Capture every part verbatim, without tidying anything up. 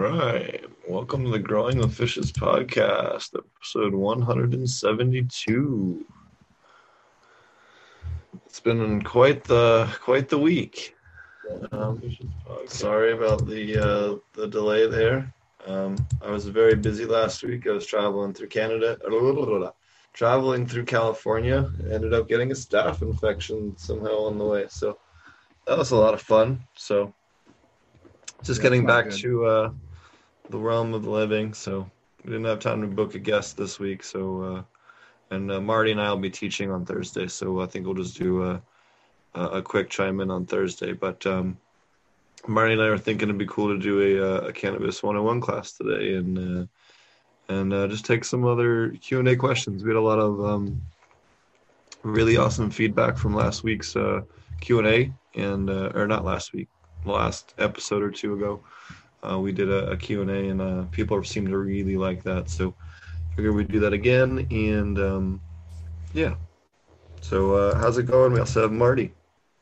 right. Welcome to the Growing with Fishes podcast, episode one hundred seventy-two. It's been quite the quite the week. Um, sorry about the uh, the delay there. Um, I was very busy last week. I was traveling through Canada, traveling through California. Ended up getting a staph infection somehow on the way. So that was a lot of fun. So just Yeah, getting it's not back good. to uh, the realm of the living. So we didn't have time to book a guest this week. So uh, and uh, Marty and I will be teaching on Thursday. So I think we'll just do a a, a quick chime in on Thursday. But um, Marty and I are thinking it'd be cool to do a, a Cannabis one oh one class today and uh, and uh, just take some other Q and A questions. We had a lot of um, really awesome feedback from last week's uh, Q and A, and uh, or not last week, last episode or two ago. Uh, we did a, a Q and A, and uh, people seem to really like that. So I figured we'd do that again, and um, yeah. So uh, how's it going? We also have Marty.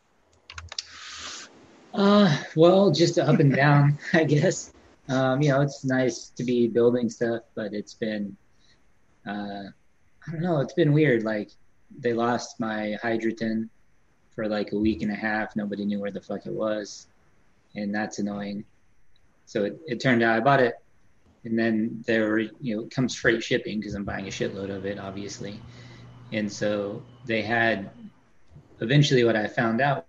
Uh, well, just up and down, I guess. Um, you know, it's nice to be building stuff, but it's been, uh, I don't know, it's been weird. Like, they lost my Hydroton for like a week and a half. Nobody knew where the fuck it was, and that's annoying. So it, it turned out I bought it, and then there were, you know, it comes freight shipping because I'm buying a shitload of it, obviously. And so they had, eventually what I found out,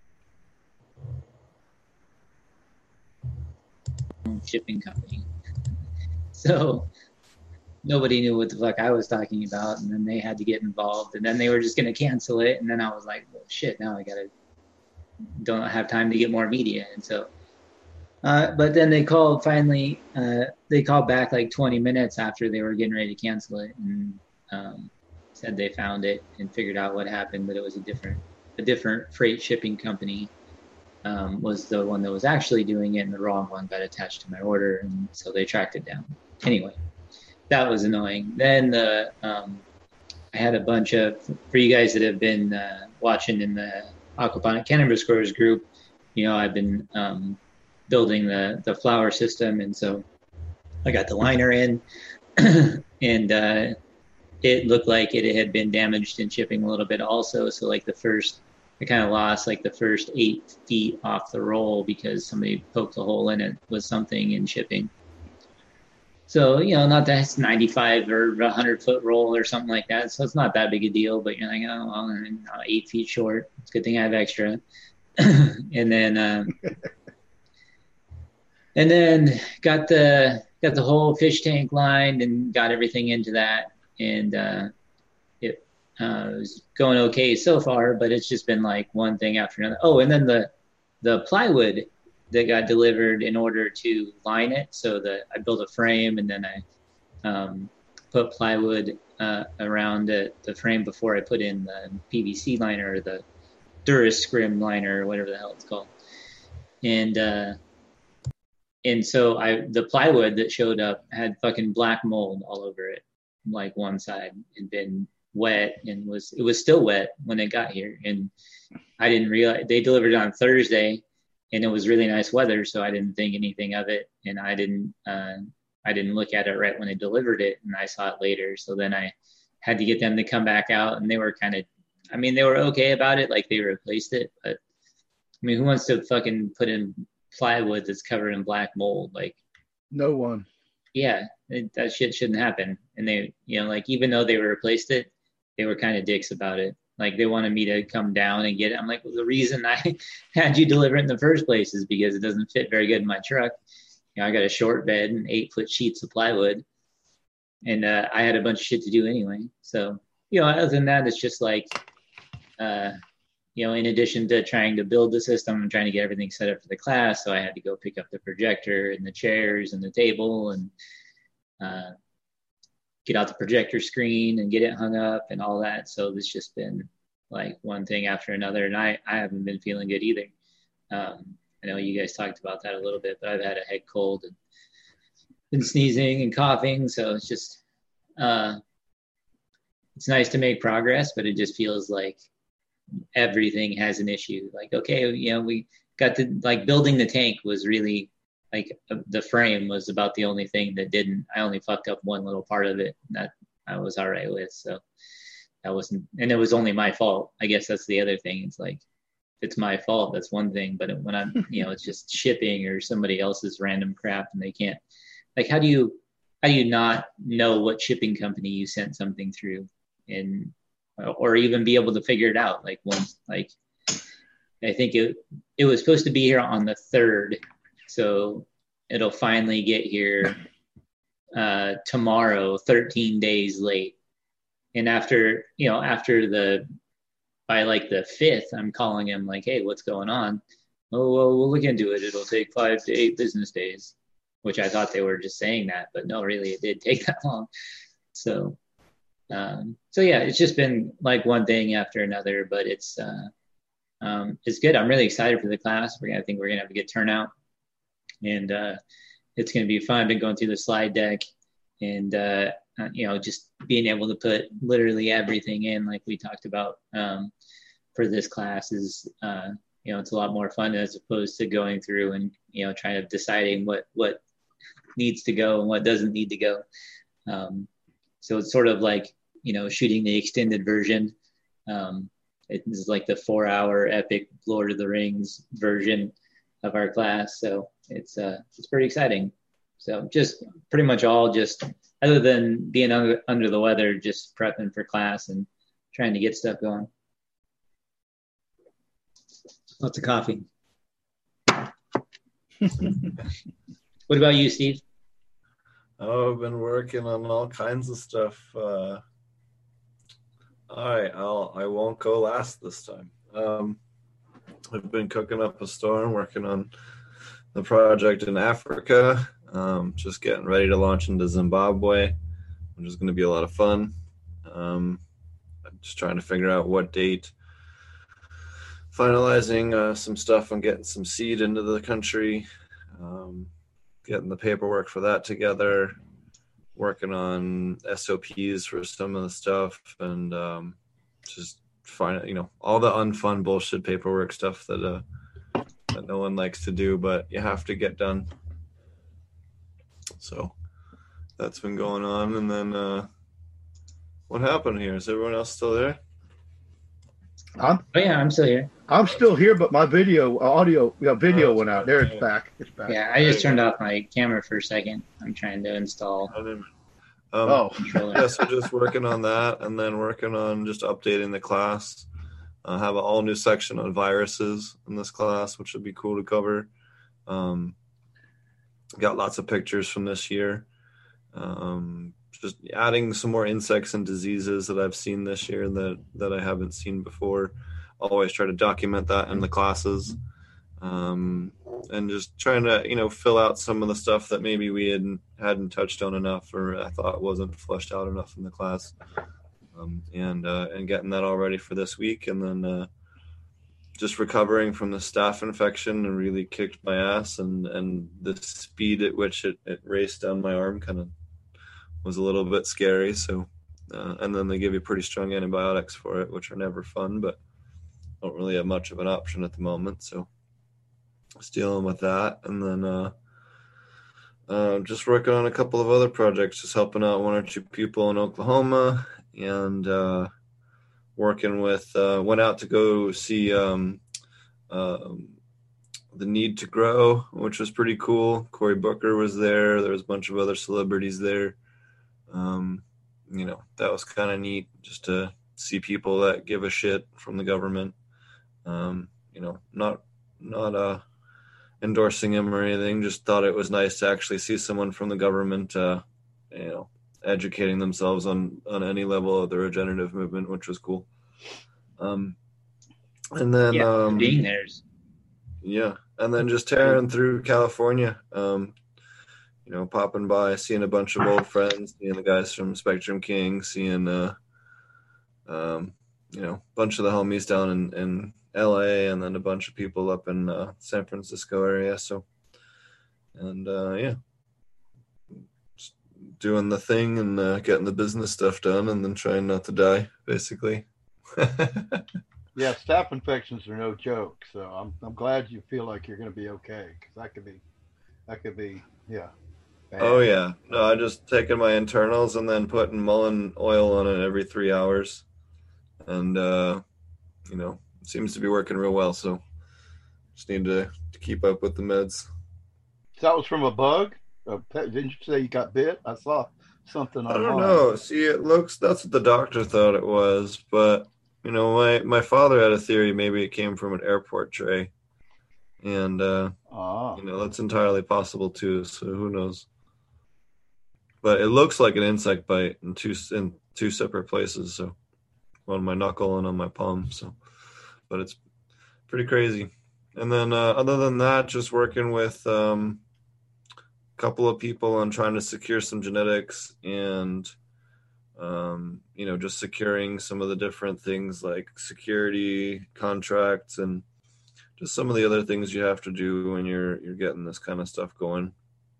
shipping company. So nobody knew what the fuck I was talking about, and then they had to get involved, and then they were just going to cancel it, and then I was like, well, shit, now I gotta, don't have time to get more media. And so uh, but then they called finally, uh, they called back like twenty minutes after they were getting ready to cancel it, and um, said they found it and figured out what happened, but it was a different a different freight shipping company um, was the one that was actually doing it, and the wrong one got attached to my order, and so they tracked it down. Anyway, that was annoying. Then the um, I had a bunch of, for you guys that have been uh, watching in the Aquaponic Cannabis Growers group, you know, I've been um, building the, the flower system, and so I got the liner in, and uh, it looked like it had been damaged in shipping a little bit also. So like the first, I kind of lost like the first eight feet off the roll because somebody poked a hole in it with something in shipping. So, you know, not that it's ninety-five or a hundred foot roll or something like that. So it's not that big a deal, but you're like, oh, well, I'm eight feet short. It's a good thing I have extra. and then, um, and then got the, got the whole fish tank lined and got everything into that. And, uh, it, uh, was going okay so far, but it's just been like one thing after another. Oh, and then the, the plywood that got delivered in order to line it. So that I built a frame, and then I um, put plywood uh, around the, the frame before I put in the P V C liner, or the Durascrim liner, or whatever the hell it's called. And uh, and so I the plywood that showed up had fucking black mold all over it, like one side had been wet, and was it was still wet when it got here. And I didn't realize they delivered it on Thursday. And it was really nice weather, so I didn't think anything of it, and I didn't uh, I didn't look at it right when they delivered it, and I saw it later. So then I had to get them to come back out, and they were kind of, I mean, they were okay about it, like they replaced it, but I mean, who wants to fucking put in plywood that's covered in black mold? Like, No one. yeah, it, that shit shouldn't happen. And they, you know, like even though they replaced it, they were kind of dicks about it. Like they wanted me to come down and get it. I'm like, well, the reason I had you deliver it in the first place is because it doesn't fit very good in my truck. You know, I got a short bed and eight foot sheets of plywood, and uh, I had a bunch of shit to do anyway. So, you know, other than that, it's just like, uh, you know, in addition to trying to build the system, I'm trying to get everything set up for the class. So I had to go pick up the projector and the chairs and the table, and uh, get out the projector screen and get it hung up and all that. So it's just been like one thing after another. And I, I haven't been feeling good either. Um, I know you guys talked about that a little bit, but I've had a head cold and been sneezing and coughing. So it's just, uh, it's nice to make progress, but it just feels like everything has an issue. Like, okay, you know, we got to, like, building the tank was really like uh, the frame was about the only thing that didn't. I only fucked up one little part of it, and that I was all right with. So that wasn't, and it was only my fault. I guess that's the other thing. It's like, if it's my fault, that's one thing. But when I'm, you know, it's just shipping or somebody else's random crap, and they can't. Like, how do you, how do you not know what shipping company you sent something through, and or even be able to figure it out? Like once, like I think it it was supposed to be here on the third, so it'll finally get here uh, tomorrow, thirteen days late. And after, you know, after the, by like the fifth, I'm calling him like, hey, what's going on? Oh, well, we'll look into it. It'll take five to eight business days, which I thought they were just saying that, but no, really, it did take that long. So, um, so yeah, it's just been like one thing after another, but it's, uh, um, it's good. I'm really excited for the class. We're gonna, I think we're gonna have a good turnout, and uh, it's gonna be fun. I've been going through the slide deck, and uh, uh, you know, just being able to put literally everything in, like we talked about, um, for this class is, uh, you know, it's a lot more fun as opposed to going through and, you know, trying to deciding what, what needs to go and what doesn't need to go. Um, so it's sort of like, you know, shooting the extended version. Um, it is like the four hour epic Lord of the Rings version of our class. So it's, uh, it's pretty exciting. So just pretty much all just, other than being under, under the weather, just prepping for class and trying to get stuff going. Lots of coffee. What about you, Steve? Oh, I've been working on all kinds of stuff. Uh, all right, I'll I won't go last this time. Um, I've been cooking up a storm, working on the project in Africa. Um, just getting ready to launch into Zimbabwe, which is going to be a lot of fun. Um, I'm just trying to figure out what date. Finalizing uh, some stuff on getting some seed into the country, um, getting the paperwork for that together, working on S O Ps for some of the stuff, and um, just find, you know, all the unfun bullshit paperwork stuff that uh, that no one likes to do, but you have to get done. So that's been going on. And then uh, what happened here? Is everyone else still there? I'm, Oh yeah, I'm still here. I'm still here, but my video, audio, yeah, video Oh, went out. There, it's back. It's back. Yeah, I just turned off my camera for a second. I'm trying to install I didn't- Um, Um, oh, controller. yeah, so just working on that, and then working on just updating the class. I uh, have an all new section on viruses in this class, which would be cool to cover. Um, got lots of pictures from this year. Um, just adding some more insects and diseases that I've seen this year that, that I haven't seen before. Always try to document that in the classes. Um, and just trying to, you know, fill out some of the stuff that maybe we hadn't, hadn't touched on enough, or I thought wasn't fleshed out enough in the class. Um, and, uh, and getting that all ready for this week. And then, uh, just recovering from the staph infection and really kicked my ass, and, and the speed at which it, it raced down my arm kind of was a little bit scary. So, uh, and then they give you pretty strong antibiotics for it, which are never fun, but don't really have much of an option at the moment. So just dealing with that. And then, uh, uh, just working on a couple of other projects, just helping out one or two people in Oklahoma, and, uh, working with, uh, went out to go see, um, um, The Need to Grow, which was pretty cool. Cory Booker was there. There was a bunch of other celebrities there. Um, you know, that was kind of neat just to see people that give a shit from the government. Um, you know, not, not, uh, endorsing him or anything, just thought it was nice to actually see someone from the government, uh, you know, educating themselves on, on any level of the regenerative movement, which was cool. Um, and then, Yeah, um, being there's yeah, and then just tearing through California, um, you know, popping by, seeing a bunch of old friends, seeing the guys from Spectrum King, seeing, uh, um, you know, a bunch of the homies down in, in L A, and then a bunch of people up in uh, San Francisco area. So, and uh, yeah, just doing the thing and uh, getting the business stuff done, and then trying not to die, basically. yeah, staph infections are no joke. So I'm I'm glad you feel like you're going to be okay, because that could be That could be, yeah. Bad. Oh yeah, no, I just taking my internals and then putting Mullen oil on it every three hours, and uh, you know, it seems to be working real well. So just need to, to keep up with the meds. So that was from a bug? A pet, didn't you say you got bit? I saw something I online. don't know. See, it looks that's what the doctor thought it was, but you know, my my father had a theory maybe it came from an airport tray, and uh, Ah. you know that's entirely possible too. So who knows? But it looks like an insect bite in two in two separate places. So on my knuckle and on my palm. So, but it's pretty crazy. And then uh, other than that, just working with um, a couple of people on trying to secure some genetics and um, you know just securing some of the different things like security contracts and just some of the other things you have to do when you're you're getting this kind of stuff going.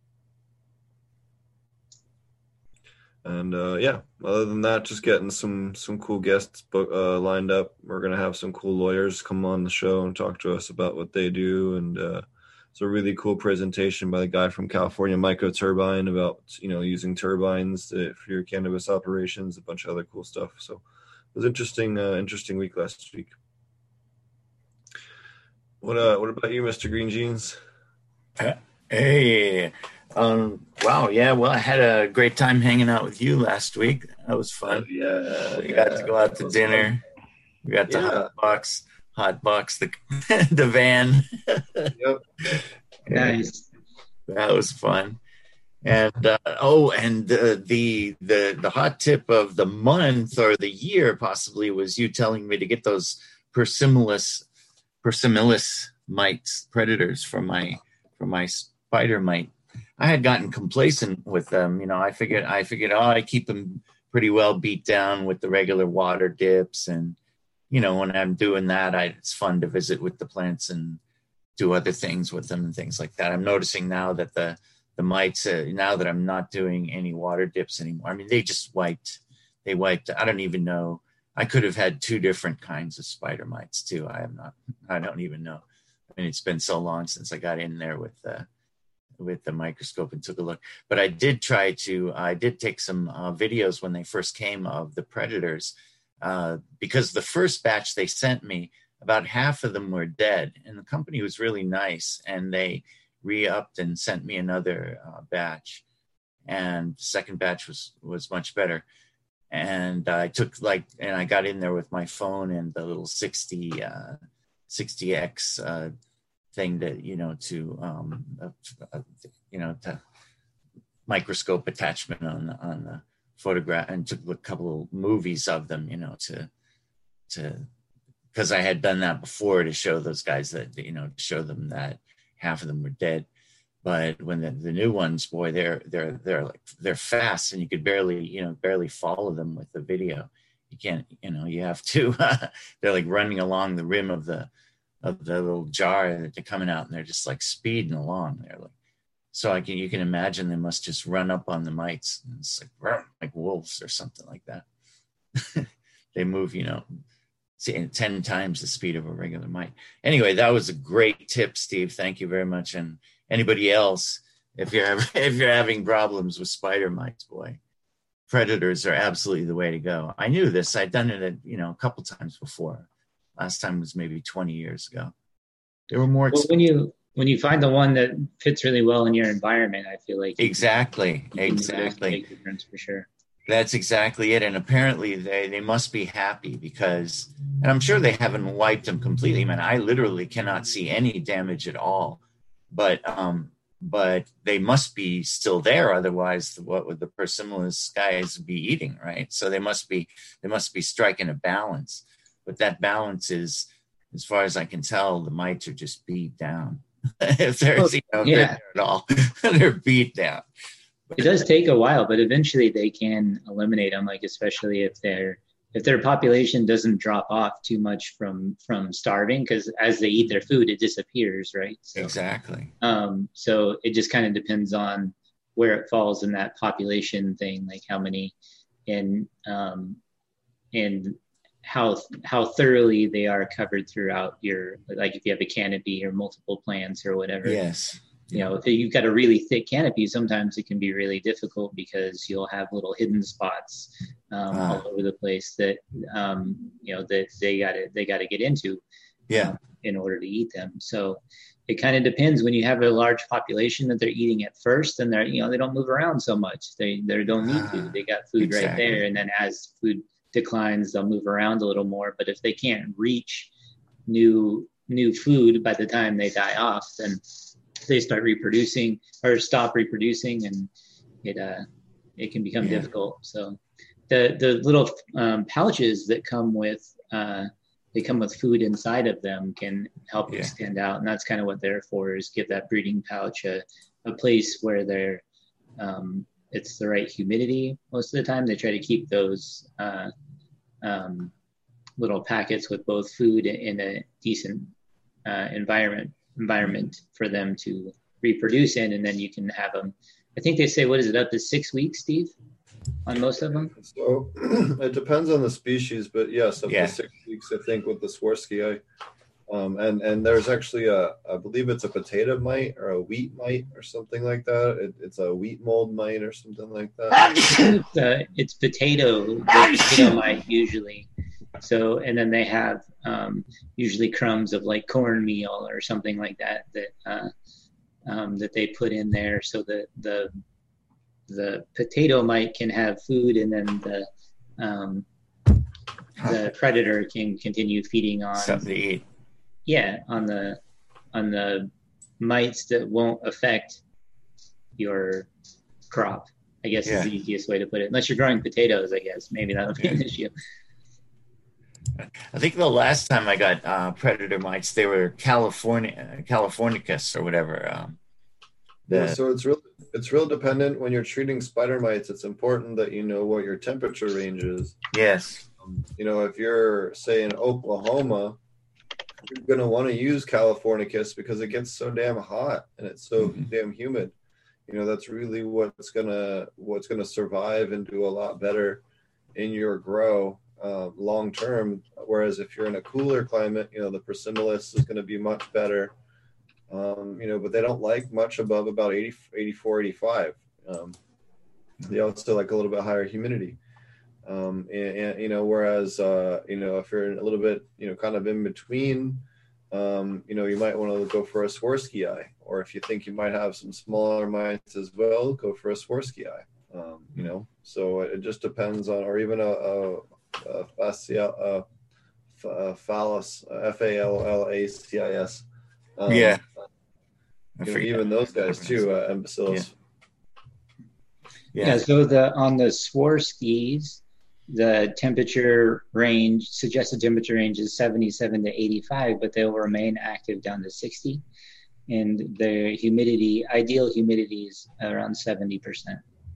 And uh, yeah, other than that, just getting some some cool guests uh, lined up. We're gonna have some cool lawyers come on the show and talk to us about what they do. And uh, it's a really cool presentation by the guy from California Microturbine about you know using turbines to, for your cannabis operations. A bunch of other cool stuff. So it was interesting. Uh, interesting week last week. What uh, what about you, Mister Green Jeans? Hey. Um, wow, yeah, well, I had a great time hanging out with you last week. That was fun. Uh, yeah, we yeah, got to go out to dinner. Fun. We got to yeah. hot box, hot box the the van. Yep. Nice. That was fun. And uh, oh, and uh, the the the hot tip of the month or the year possibly was you telling me to get those Persimilis Persimilis mites predators for my for my spider mite. I had gotten complacent with them. You know, I figured, I figured, oh, I keep them pretty well beat down with the regular water dips. And, you know, when I'm doing that, I, it's fun to visit with the plants and do other things with them and things like that. I'm noticing now that the, the mites, uh, now that I'm not doing any water dips anymore, I mean, they just wiped, they wiped, I don't even know. I could have had two different kinds of spider mites too. I have not, I don't even know. I mean, it's been so long since I got in there with uh with the microscope and took a look. But I did try to, I did take some uh, videos when they first came of the predators uh, because the first batch they sent me, about half of them were dead. And the company was really nice. And they re-upped and sent me another uh, batch. And the second batch was, was much better. And I took like, and I got in there with my phone and the little sixty, uh, sixty X uh, thing that, you know, to, um, uh, uh, you know, to microscope attachment on the, on the photograph, and took a couple of movies of them, you know, to, to, because I had done that before to show those guys that, you know, to show them that half of them were dead. But when the, the new ones, boy, they're, they're, they're like, they're fast and you could barely, you know, barely follow them with the video. You can't, you know, you have to, uh, they're like running along the rim of the, of the little jar that they're coming out and they're just like speeding along. They're like, so I can, you can imagine they must just run up on the mites and it's like, like wolves or something like that. They move, you know, ten times the speed of a regular mite. Anyway, that was a great tip, Steve. Thank you very much. And anybody else, if you're ever, if you're having problems with spider mites, boy, predators are absolutely the way to go. I knew this. I'd done it, you know, a couple times before. Last time was maybe twenty years ago. They were more well, when you when you find the one that fits really well in your environment, I feel like exactly, you can exactly make a difference for sure. That's exactly it. And apparently they they must be happy because, and I'm sure they haven't wiped them completely. Man, I literally cannot see any damage at all. But um, but they must be still there. Otherwise, what would the Persimilis guys be eating, right? So they must be they must be striking a balance. But that balance is, as far as I can tell, the mites are just beat down. if there's, you know, if yeah. they're there at all, they're beat down. But it does take a while, but eventually they can eliminate them. Like especially if their if their population doesn't drop off too much from from starving, because as they eat their food, it disappears, right? So, exactly. Um, so it just kind of depends on where it falls in that population thing, like how many, and um, and. how how thoroughly they are covered throughout your, like if you have a canopy or multiple plants or whatever. Yes, you know, if you've got a really thick canopy, sometimes it can be really difficult because you'll have little hidden spots um, ah. all over the place that um, you know that they got to they got to get into, yeah, um, in order to eat them. So it kind of depends. When you have a large population that they're eating at first, and they're you know they don't move around so much. They they don't need to. They got food exactly. right there, and then as food declines, they'll move around a little more. But if they can't reach new new food by the time they die off, then they start reproducing or stop reproducing, and it uh it can become yeah. difficult. So the the little um, pouches that come with uh they come with food inside of them can help yeah. extend out, and that's kind of what they're for, is give that breeding pouch a, a place where they're um it's the right humidity. Most of the time they try to keep those uh um little packets with both food in a decent uh environment environment for them to reproduce in, and then you can have them. I think they say, what is it, up to six weeks, Steve, on most of them? So it depends on the species, but yes, up yeah. to six weeks, I think, with the Swarovski. Um, and and there's actually a, I believe it's a potato mite or a wheat mite or something like that. It, it's a wheat mold mite or something like that. it's, uh, it's potato, potato mite usually. So, and then they have um, usually crumbs of like cornmeal or something like that that uh, um, that they put in there, so that the the potato mite can have food, and then the um, the predator can continue feeding on something to eat. Yeah, on the on the mites that won't affect your crop, I guess yeah. is the easiest way to put it. Unless you're growing potatoes, I guess maybe that'll be yeah. an issue. I think the last time I got uh, predator mites, they were California, Californicus or whatever. Um, the, yeah, so it's real. It's real dependent. When you're treating spider mites, it's important that you know what your temperature range is. Yes. Um, you know, if you're, say, in Oklahoma, you're going to want to use Californicus because it gets so damn hot and it's so mm-hmm. damn humid. You know, that's really what's gonna what's gonna survive and do a lot better in your grow. Uh, long term, whereas if you're in a cooler climate, you know, the Persimilis is going to be much better, um, you know, but they don't like much above about eighty, eighty-four, eighty-five. Um, they also like a little bit higher humidity. Um, and, and, you know, whereas, uh, you know, if you're a little bit, you know, kind of in between, um, you know, you might want to go for a Swarovski, or if you think you might have some smaller mites as well, go for a Swarovski. Um, you know, so it just depends on, or even a, a Uh, facial, uh, uh, phallus, uh, F A L L A C I S. Um, yeah. You know, even those guys too, uh, and bacillus. Yeah. yeah. Yeah. So the on the Swarovskis, the temperature range, suggested temperature range is seventy-seven to eighty-five, but they'll remain active down to sixty, and the humidity, ideal humidity, is around seventy percent.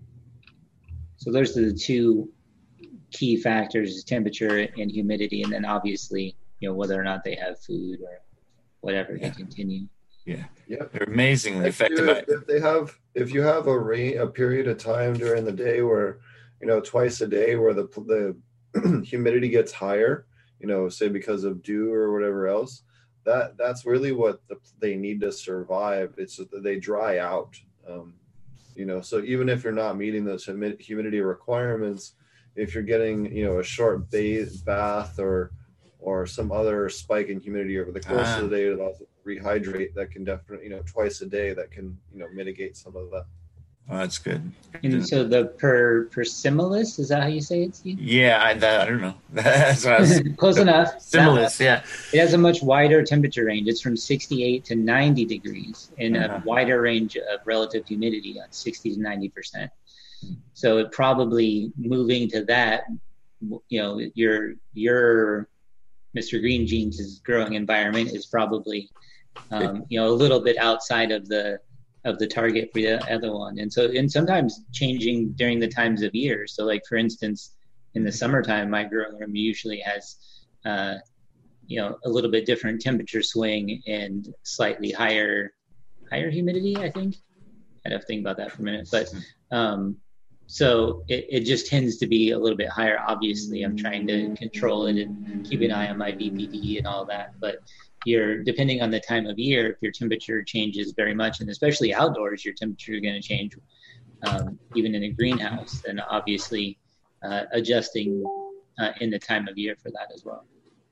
So those are the two key factors: is temperature and humidity, and then obviously, you know, whether or not they have food or whatever yeah. to continue. Yeah, yeah, they're amazingly if effective. You, if they have, if you have a rain, a period of time during the day where, you know, twice a day where the the humidity gets higher, you know, say because of dew or whatever else, that that's really what the, they need to survive. It's that they dry out, um, you know. So even if you're not meeting those humidity requirements, if you're getting, you know, a short bathe, bath or or some other spike in humidity over the course ah. of the day that also rehydrate, that can definitely, you know, twice a day, that can, you know, mitigate some of that. Oh, that's good. And so the per Persimilis, is that how you say it, Steve? Yeah, I, that, I don't know. That's what I was, close enough. Persimilis, yeah. It has a much wider temperature range. It's from sixty-eight to ninety degrees, and uh-huh. a wider range of relative humidity on sixty to ninety percent. So it probably moving to that, you know, your your Mister Green Jeans' growing environment is probably, um, you know, a little bit outside of the of the target for the other one. And so, and sometimes changing during the times of year. So like, for instance, in the summertime, my growing room usually has, uh, you know, a little bit different temperature swing and slightly higher, higher humidity, I think. I'd have to think about that for a minute. But um, so it, it just tends to be a little bit higher. Obviously, I'm trying to control it and keep an eye on my B P D and all that. But your, depending on the time of year, if your temperature changes very much, and especially outdoors, your temperature is going to change, um, even in a greenhouse, then obviously uh, adjusting uh, in the time of year for that as well.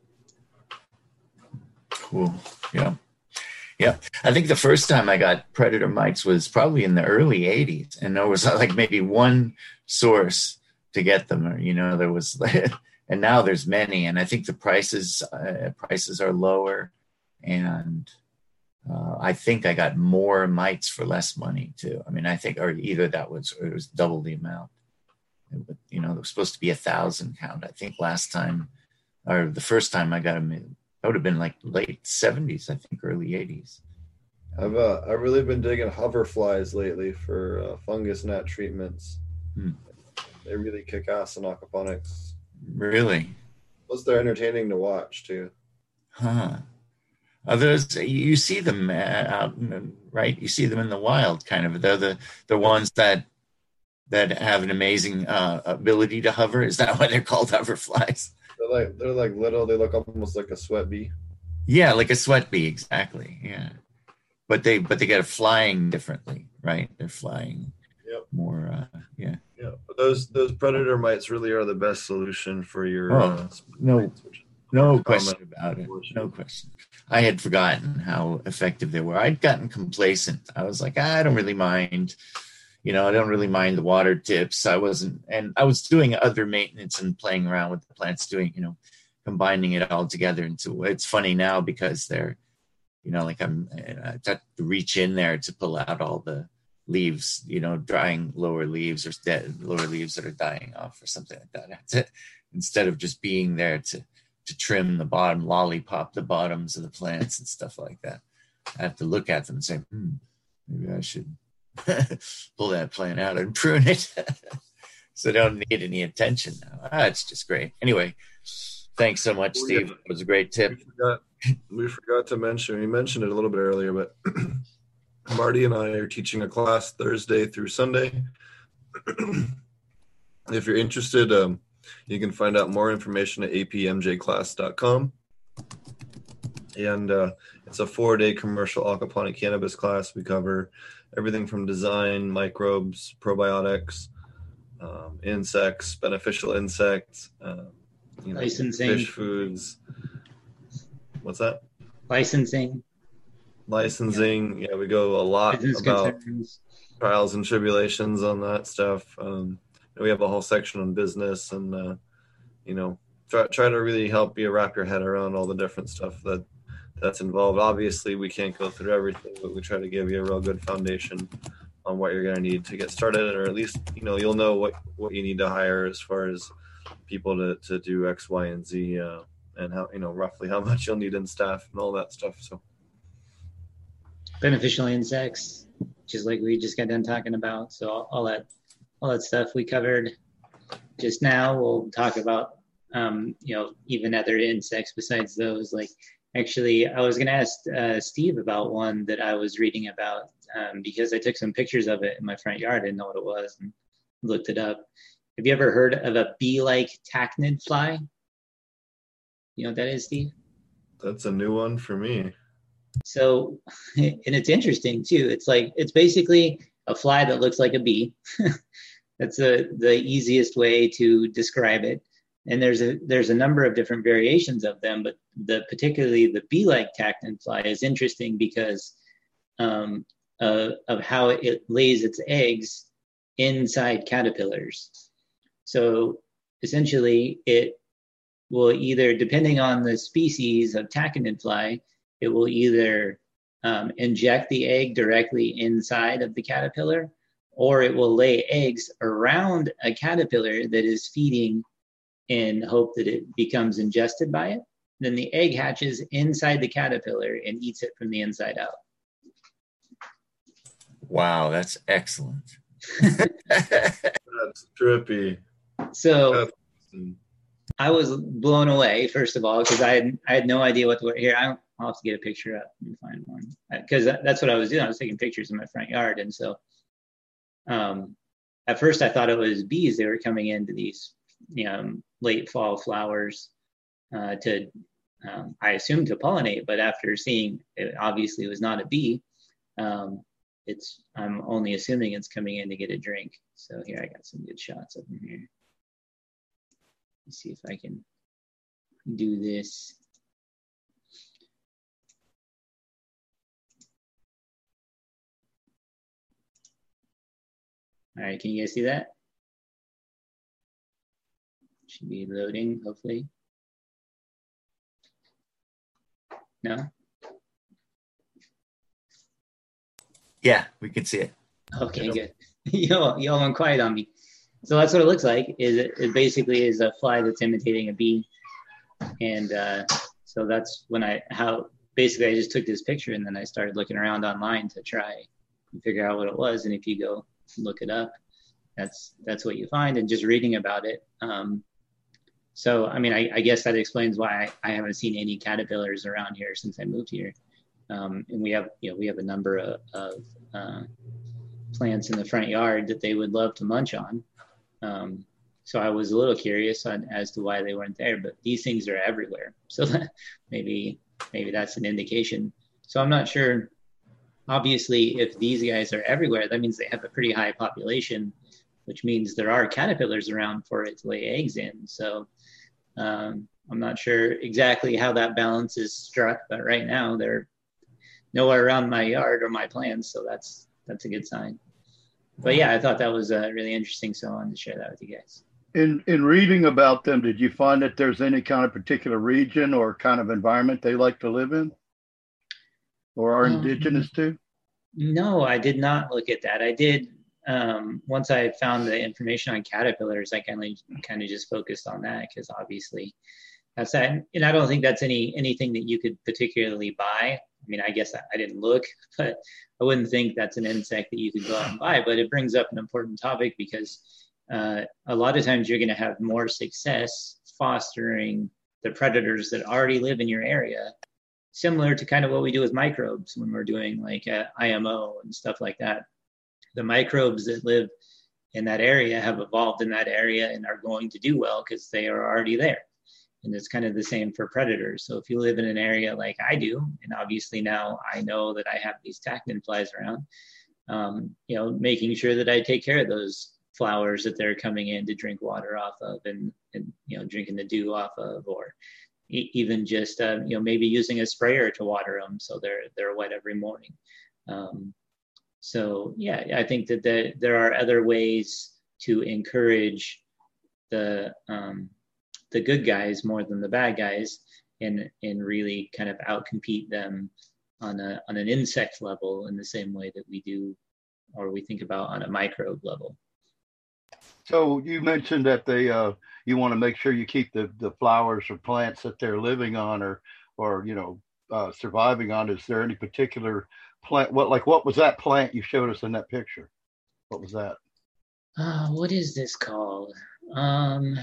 Cool. Yeah. Yeah. I think the first time I got predator mites was probably in the early eighties. And there was like maybe one source to get them, or, you know, there was, and now there's many. And I think the prices, uh, prices are lower. And uh, I think I got more mites for less money too. I mean, I think, or either that was, or it was double the amount. But, you know, there was supposed to be a thousand count. I think last time, or the first time I got them, that would have been like late seventies, I think, early eighties. I've uh, I've really been digging hoverflies lately for uh, fungus gnat treatments. Hmm. They really kick ass in aquaponics. Really? Plus, they're entertaining to watch too. Huh. Others, you see them out, right? You see them in the wild, kind of. They're the the ones that that have an amazing uh, ability to hover. Is that why they're called hoverflies? They're like they're like little. They look almost like a sweat bee. Yeah, like a sweat bee, exactly. Yeah, but they but they get a flying differently, right? They're flying. Yep. More. Uh, yeah. Yeah. But those those predator mites really are the best solution for your. Oh, uh, no, mites, no question about it. No question. I had forgotten how effective they were. I'd gotten complacent. I was like, I don't really mind. You know, I don't really mind the water tips. I wasn't, and I was doing other maintenance and playing around with the plants, doing, you know, combining it all together into, it's funny now because they're, you know, like I'm, I have to reach in there to pull out all the leaves, you know, drying lower leaves or dead lower leaves that are dying off or something like that. That's it. Instead of just being there to, to trim the bottom, lollipop the bottoms of the plants and stuff like that. I have to look at them and say, hmm, maybe I should pull that plant out and prune it. So they don't need any attention now. Ah, it's just great. Anyway, thanks so much, Steve. It was a great tip. We forgot, we forgot to mention, we mentioned it a little bit earlier, but Marty and I are teaching a class Thursday through Sunday. If you're interested, um, you can find out more information at a p m j class dot com. And uh, it's a four-day commercial aquaponic cannabis class. We cover everything from design, microbes, probiotics, um, insects, beneficial insects, uh, you know, licensing, fish foods. What's that? Licensing. Licensing. Yeah, yeah we go a lot Business about concerns. Trials and tribulations on that stuff. Um, we have a whole section on business and, uh, you know, try, try to really help you wrap your head around all the different stuff that that's involved. Obviously, we can't go through everything, but we try to give you a real good foundation on what you're going to need to get started, or at least, you know, you'll know what, what you need to hire as far as people to, to do X, Y, and Z, uh, and how, you know, roughly how much you'll need in staff and all that stuff. So beneficial insects, just like we just got done talking about. So all, all that, all that stuff we covered just now. We'll talk about, um, you know, even other insects besides those. Like, actually, I was going to ask uh, Steve about one that I was reading about um, because I took some pictures of it in my front yard. I didn't know what it was and looked it up. Have you ever heard of a bee-like tachinid fly? You know what that is, Steve? That's a new one for me. So, and it's interesting too. It's like, it's basically a fly that looks like a bee. That's a, the easiest way to describe it. And there's a there's a number of different variations of them, but the particularly the bee-like tachinid fly is interesting because um, uh, of how it lays its eggs inside caterpillars. So essentially, it will either, depending on the species of tachinid fly, it will either um, inject the egg directly inside of the caterpillar, or it will lay eggs around a caterpillar that is feeding in hope that it becomes ingested by it. Then the egg hatches inside the caterpillar and eats it from the inside out. Wow, that's excellent. That's trippy. So That's awesome. I was blown away, first of all, because I had, I had no idea what to wear. Here, I'll have to get a picture up and find one. Because that's what I was doing. I was taking pictures in my front yard. And so um, at first I thought it was bees. They were coming into these, you know, late fall flowers uh, to um, I assumed to pollinate, but after seeing it obviously was not a bee, um, it's I'm only assuming it's coming in to get a drink. So here I got some good shots of them here. Let's see if I can do this. All right, can you guys see that? Should be loading, hopefully. No? Yeah, we can see it. Okay, good. y'all, y'all went quiet on me. So that's what it looks like. Is it, it basically is a fly that's imitating a bee. And uh, so that's when I, how, basically I just took this picture and then I started looking around online to try and figure out what it was. And if you go look it up, that's that's what you find, and just reading about it. Um, so, I mean, I, I guess that explains why I, I haven't seen any caterpillars around here since I moved here. Um, and we have, you know, we have a number of, of uh, plants in the front yard that they would love to munch on. Um, so I was a little curious on, as to why they weren't there, but these things are everywhere. So that maybe, maybe that's an indication. So I'm not sure. Obviously, if these guys are everywhere, that means they have a pretty high population, which means there are caterpillars around for it to lay eggs in. So um, I'm not sure exactly how that balance is struck, but right now they're nowhere around my yard or my plants, so that's that's a good sign. But yeah, I thought that was uh, really interesting, so I wanted to share that with you guys. In in reading about them, did you find that there's any kind of particular region or kind of environment they like to live in, or are Um, indigenous to? No, I did not look at that. I did, um, once I found the information on caterpillars, I kind of kind of just focused on that, because obviously that's that. And I don't think that's any anything that you could particularly buy. I mean, I guess I, I didn't look, but I wouldn't think that's an insect that you could go out and buy. But it brings up an important topic, because uh, a lot of times you're going to have more success fostering the predators that already live in your area, similar to kind of what we do with microbes when we're doing like uh, I M O and stuff like that. The microbes that live in that area have evolved in that area and are going to do well because they are already there. And it's kind of the same for predators. So if you live in an area like I do, and obviously now I know that I have these tachin flies around, um, you know, making sure that I take care of those flowers that they're coming in to drink water off of, and, and you know, drinking the dew off of, or e- even just, uh, you know, maybe using a sprayer to water them so they're they're wet every morning. Um, so yeah, I think that the, there are other ways to encourage the um, the good guys more than the bad guys, and and really kind of outcompete them on a on an insect level in the same way that we do, or we think about on a microbe level. So you mentioned that they uh, you want to make sure you keep the, the flowers or plants that they're living on, or or you know uh, surviving on. Is there any particular plant? What like what was that plant you showed us in that picture? What was that? Uh, what is this called? Um,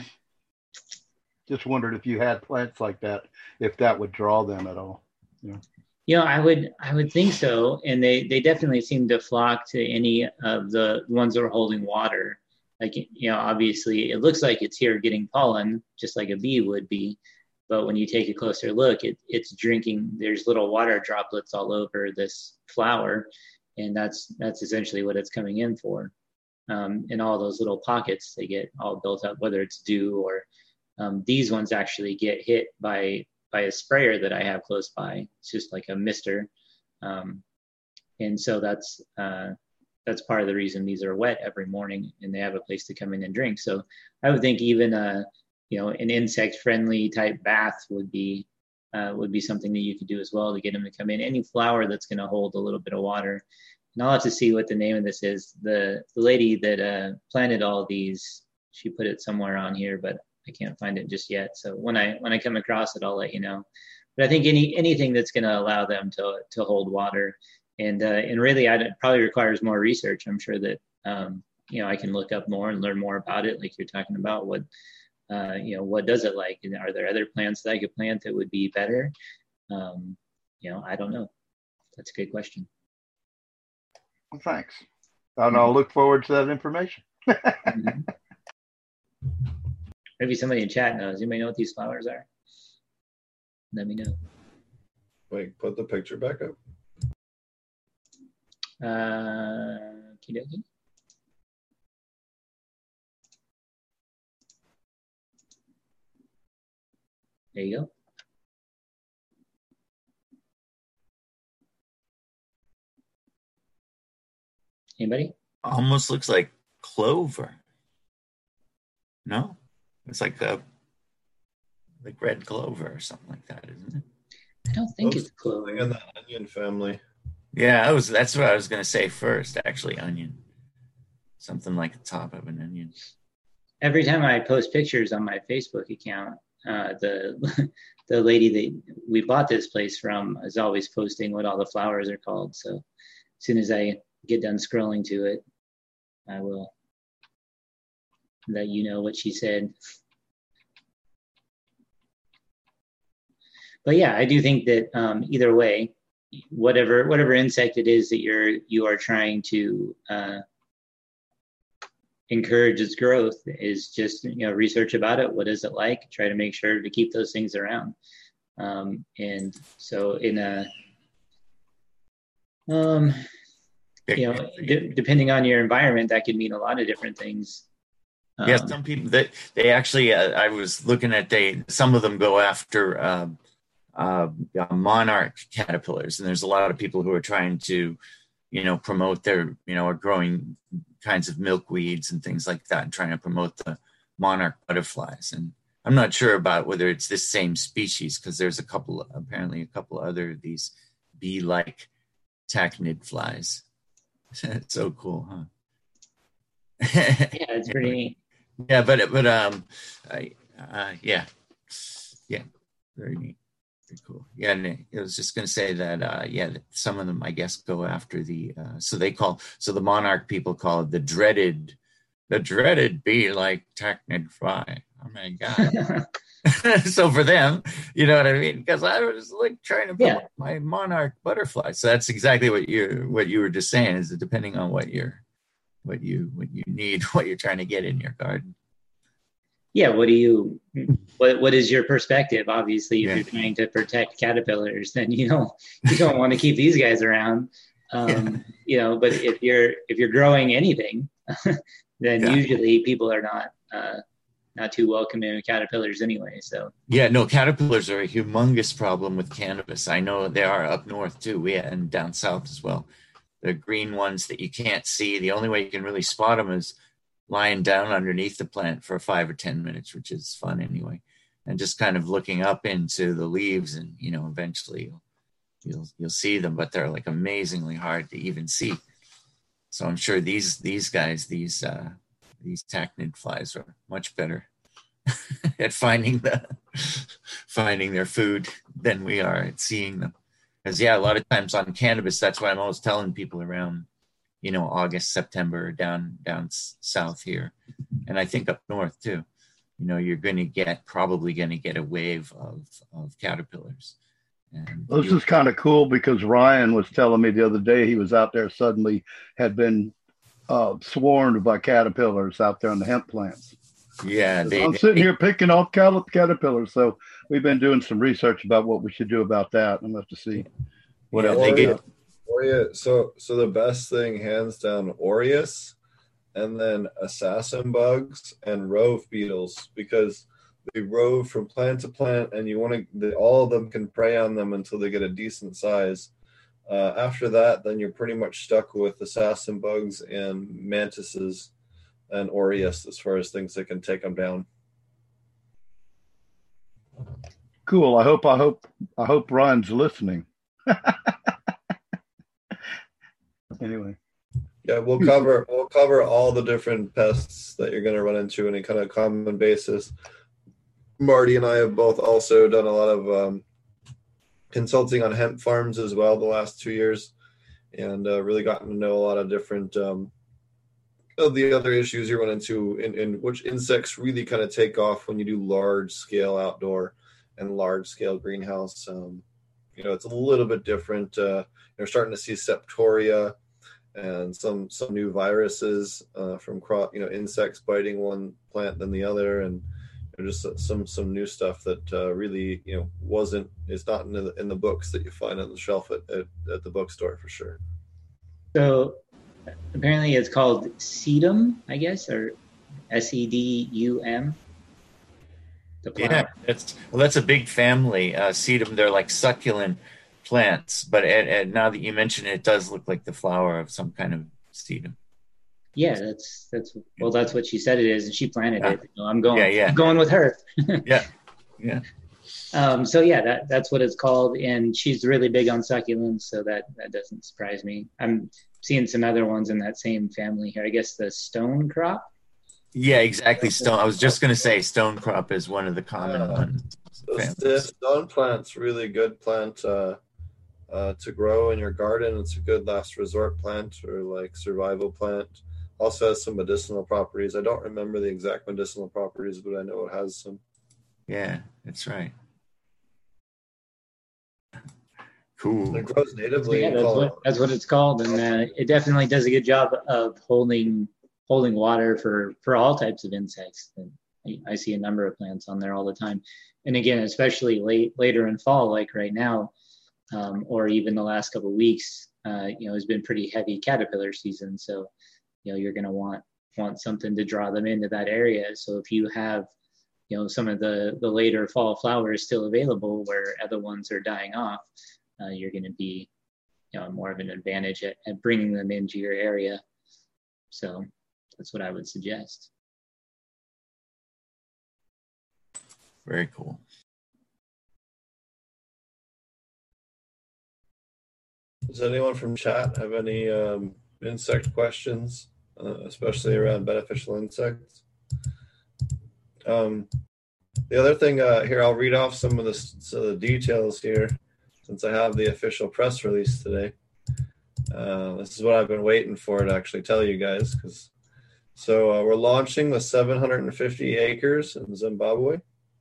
Just wondered if you had plants like that, if that would draw them at all. Yeah. You know, I would I would think so, and they they definitely seem to flock to any of the ones that are holding water. Like, you know, obviously it looks like it's here getting pollen, just like a bee would be. But when you take a closer look, it, it's drinking, there's little water droplets all over this flower. And that's that's essentially what it's coming in for. Um, in all those little pockets, they get all built up, whether it's dew or um, these ones actually get hit by by a sprayer that I have close by. It's just like a mister. Um, and so that's, uh, that's part of the reason these are wet every morning and they have a place to come in and drink. So I would think even a, you know, an insect friendly type bath would be, uh, would be something that you could do as well to get them to come in. Any flower that's going to hold a little bit of water. And I'll have to see what the name of this is. The, the lady that uh, planted all these, she put it somewhere on here, but I can't find it just yet. So when I when I come across it, I'll let you know. But I think any anything that's going to allow them to to hold water, and uh, and really, I, it probably requires more research. I'm sure that um, you know I can look up more and learn more about it, like you're talking about. What uh, you know, what does it like? And are there other plants that I could plant that would be better? Um, you know, I don't know. That's a good question. Well, thanks. And I'll look forward to that information. Mm-hmm. Maybe somebody in chat knows. Anybody know what these flowers are? let me know. Wait, put the picture back up. Uh, okey-dokey. There you go. Anybody? Almost looks like clover. No? It's like a like red clover or something like that, isn't it? I don't think Those it's clover. in the onion family. Yeah, I was that's what I was gonna say first, actually, onion. Something like the top of an onion. Every time I post pictures on my Facebook account, uh, the the lady that we bought this place from is always posting what all the flowers are called. So as soon as I get done scrolling to it, I will let you know what she said. But yeah, I do think that um, either way, whatever whatever insect it is that you're you are trying to uh, encourage its growth is just, you know, research about it. What is it like? Try to make sure to keep those things around. Um, and so in a, um, you know, d- depending on your environment, that could mean a lot of different things. Um, yeah, some people that they actually, uh, I was looking at, they, some of them go after uh, uh, monarch caterpillars. And there's a lot of people who are trying to, you know, promote their, you know, are growing kinds of milkweeds and things like that and trying to promote the monarch butterflies. And I'm not sure about whether it's this same species because there's a couple, apparently a couple other of these bee-like tachinid flies. It's so cool, huh? Yeah, it's pretty neat. Yeah, but, but, um, I, uh, yeah, yeah, very neat. Cool. Yeah, and I was just going to say that, uh, yeah, some of them, I guess, go after the, uh, so they call, so the monarch people call it the dreaded, the dreaded bee-like tachinid fly. Oh my God. So for them, you know what I mean? Because I was like trying to promote Yeah. my monarch butterfly. So that's exactly what you what you were just saying, is that depending on what you're, what you, what you need, what you're trying to get in your garden. Yeah, what do you, what what is your perspective? Obviously, if Yeah. you're trying to protect caterpillars, then you don't you don't want to keep these guys around. Um, Yeah. You know, but if you're if you're growing anything, then Yeah. usually people are not uh, not too welcoming of caterpillars anyway. So Yeah, no, caterpillars are a humongous problem with cannabis. I know they are up north too, we and down south as well. The green ones that you can't see. The only way you can really spot them is lying down underneath the plant for five or ten minutes, which is fun anyway, and just kind of looking up into the leaves, and you know, eventually you'll you'll, you'll see them, but they're like amazingly hard to even see. So I'm sure these these guys, these uh, these tachinid flies, are much better at finding the finding their food than we are at seeing them. Because yeah, a lot of times on cannabis, that's why I'm always telling people around, you know, August, September, down down south here, and I think up north too. You know, you're going to get probably going to get a wave of of caterpillars. And This is kind of cool because Ryan was telling me the other day he was out there, suddenly had been uh, swarmed by caterpillars out there on the hemp plants. Yeah, they, I'm they, sitting here picking off caterpillars, so we've been doing some research about what we should do about that. I'm going to have to see what yeah, else. they we get, got. Aureus, so so the best thing, hands down, Aureus, and then assassin bugs and rove beetles, because they rove from plant to plant, and you want to, all of them can prey on them until they get a decent size. Uh, after that, then you're pretty much stuck with assassin bugs and mantises and Aureus as far as things that can take them down. Cool. I hope I hope I hope Ryan's listening. Anyway. Yeah, we'll cover we'll cover all the different pests that you're going to run into on a kind of common basis. Marty and I have both also done a lot of um, consulting on hemp farms as well the last two years, and uh, really gotten to know a lot of different um, of the other issues you run into, in, in which insects really kind of take off when you do large scale outdoor and large scale greenhouse. Um, you know, it's a little bit different. Uh, you're starting to see septoria and some some new viruses uh, from crop, you know, insects biting one plant than the other, and just some some new stuff that uh, really you know wasn't is not in the in the books that you find on the shelf at, at, at the bookstore for sure. So apparently it's called sedum, I guess, or S E D U M. The flower. Yeah, that's well, that's a big family. Uh, sedum, they're like succulent plants, but and, and now that you mention it, it does look like the flower of some kind of sedum. Yeah, that's that's well, that's what she said it is, and she planted Yeah. it. You know, I'm going, Yeah, yeah. I'm going with her. Yeah, yeah. Um, so yeah, that that's what it's called, and she's really big on succulents, so that that doesn't surprise me. I'm seeing some other ones in that same family here. I guess the stone crop. Yeah, exactly. Stone. I was just going to say stone crop is one of the common Uh, ones. This, this stone plant's really good plant uh, uh, to grow in your garden. It's a good last resort plant or like survival plant. Also has some medicinal properties. I don't remember the exact medicinal properties, but I know it has some. Yeah, that's right. Cool. It grows natively Yeah, in that's Colorado. what, that's what it's called, and uh, it definitely does a good job of holding holding water for for all types of insects. And I, I see a number of plants on there all the time, and again, especially late later in fall, like right now, um, or even the last couple of weeks, uh, you know, has been pretty heavy caterpillar season. So, you know, you're going to want want something to draw them into that area. So if you have, you know, some of the the later fall flowers still available where other ones are dying off, uh, you're going to be, you know, more of an advantage at, at bringing them into your area. So that's what I would suggest. Very cool. Does anyone from chat have any um, insect questions, uh, especially around beneficial insects? Um, the other thing uh, here, I'll read off some of the, some of the details here since I have the official press release today. Uh, this is what I've been waiting for to actually tell you guys. Cause, so uh, we're launching the seven hundred fifty acres in Zimbabwe.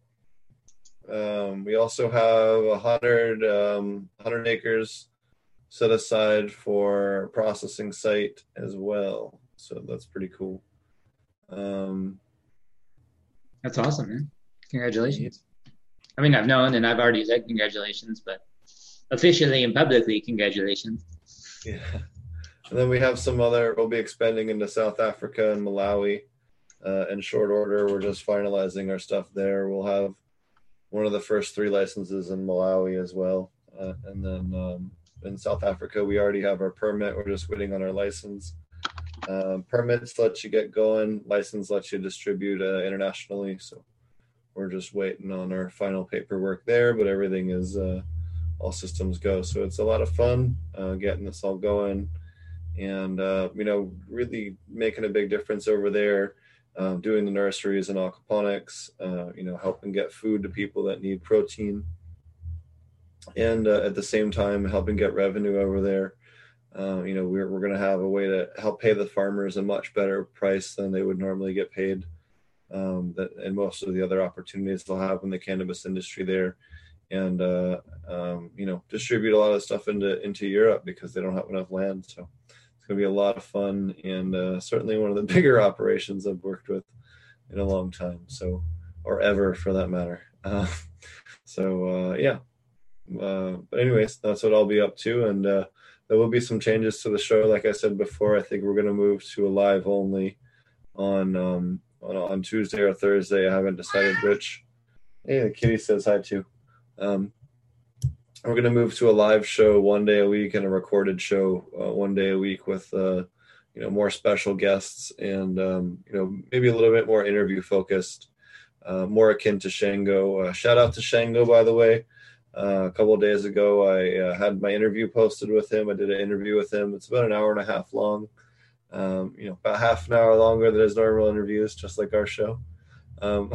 Um, we also have one hundred, um, one hundred acres set aside for processing site as well. So that's pretty cool. Um, That's awesome, man. Congratulations. I mean, I've known and I've already said congratulations, but officially and publicly, congratulations. yeah. And then we have some other, we'll be expanding into South Africa and Malawi uh, in short order. We're just finalizing our stuff there. We'll have one of the first three licenses in Malawi as well. Uh, and then um, in South Africa, we already have our permit. We're just waiting on our license. Um, permits let you get going. License lets you distribute uh, internationally. So we're just waiting on our final paperwork there, but everything is uh, all systems go. So it's a lot of fun uh, getting this all going and, uh, you know, really making a big difference over there, uh, doing the nurseries and aquaponics, uh, you know, helping get food to people that need protein. And uh, at the same time, helping get revenue over there. Uh, you know, we're we're going to have a way to help pay the farmers a much better price than they would normally get paid. Um, that and most of the other opportunities they'll have in the cannabis industry there, and uh, um, you know, distribute a lot of stuff into into Europe because they don't have enough land. So it's going to be a lot of fun and uh, certainly one of the bigger operations I've worked with in a long time. So or ever for that matter. Uh, so uh, yeah. Uh, but anyways, that's what I'll be up to, and uh, there will be some changes to the show. Like I said before, I think we're going to move to a live only on, um, on on Tuesday or Thursday. I haven't decided which. Hey, the kitty says hi too. Um, we're going to move to a live show one day a week and a recorded show uh, one day a week with uh, you know, more special guests and um, you know, maybe a little bit more interview focused, uh, more akin to Shango. Uh, shout out to Shango, by the way. Uh, a couple of days ago, I uh, had my interview posted with him. I did an interview with him. It's about an hour and a half long, um, you know, about half an hour longer than his normal interviews, just like our show. Um,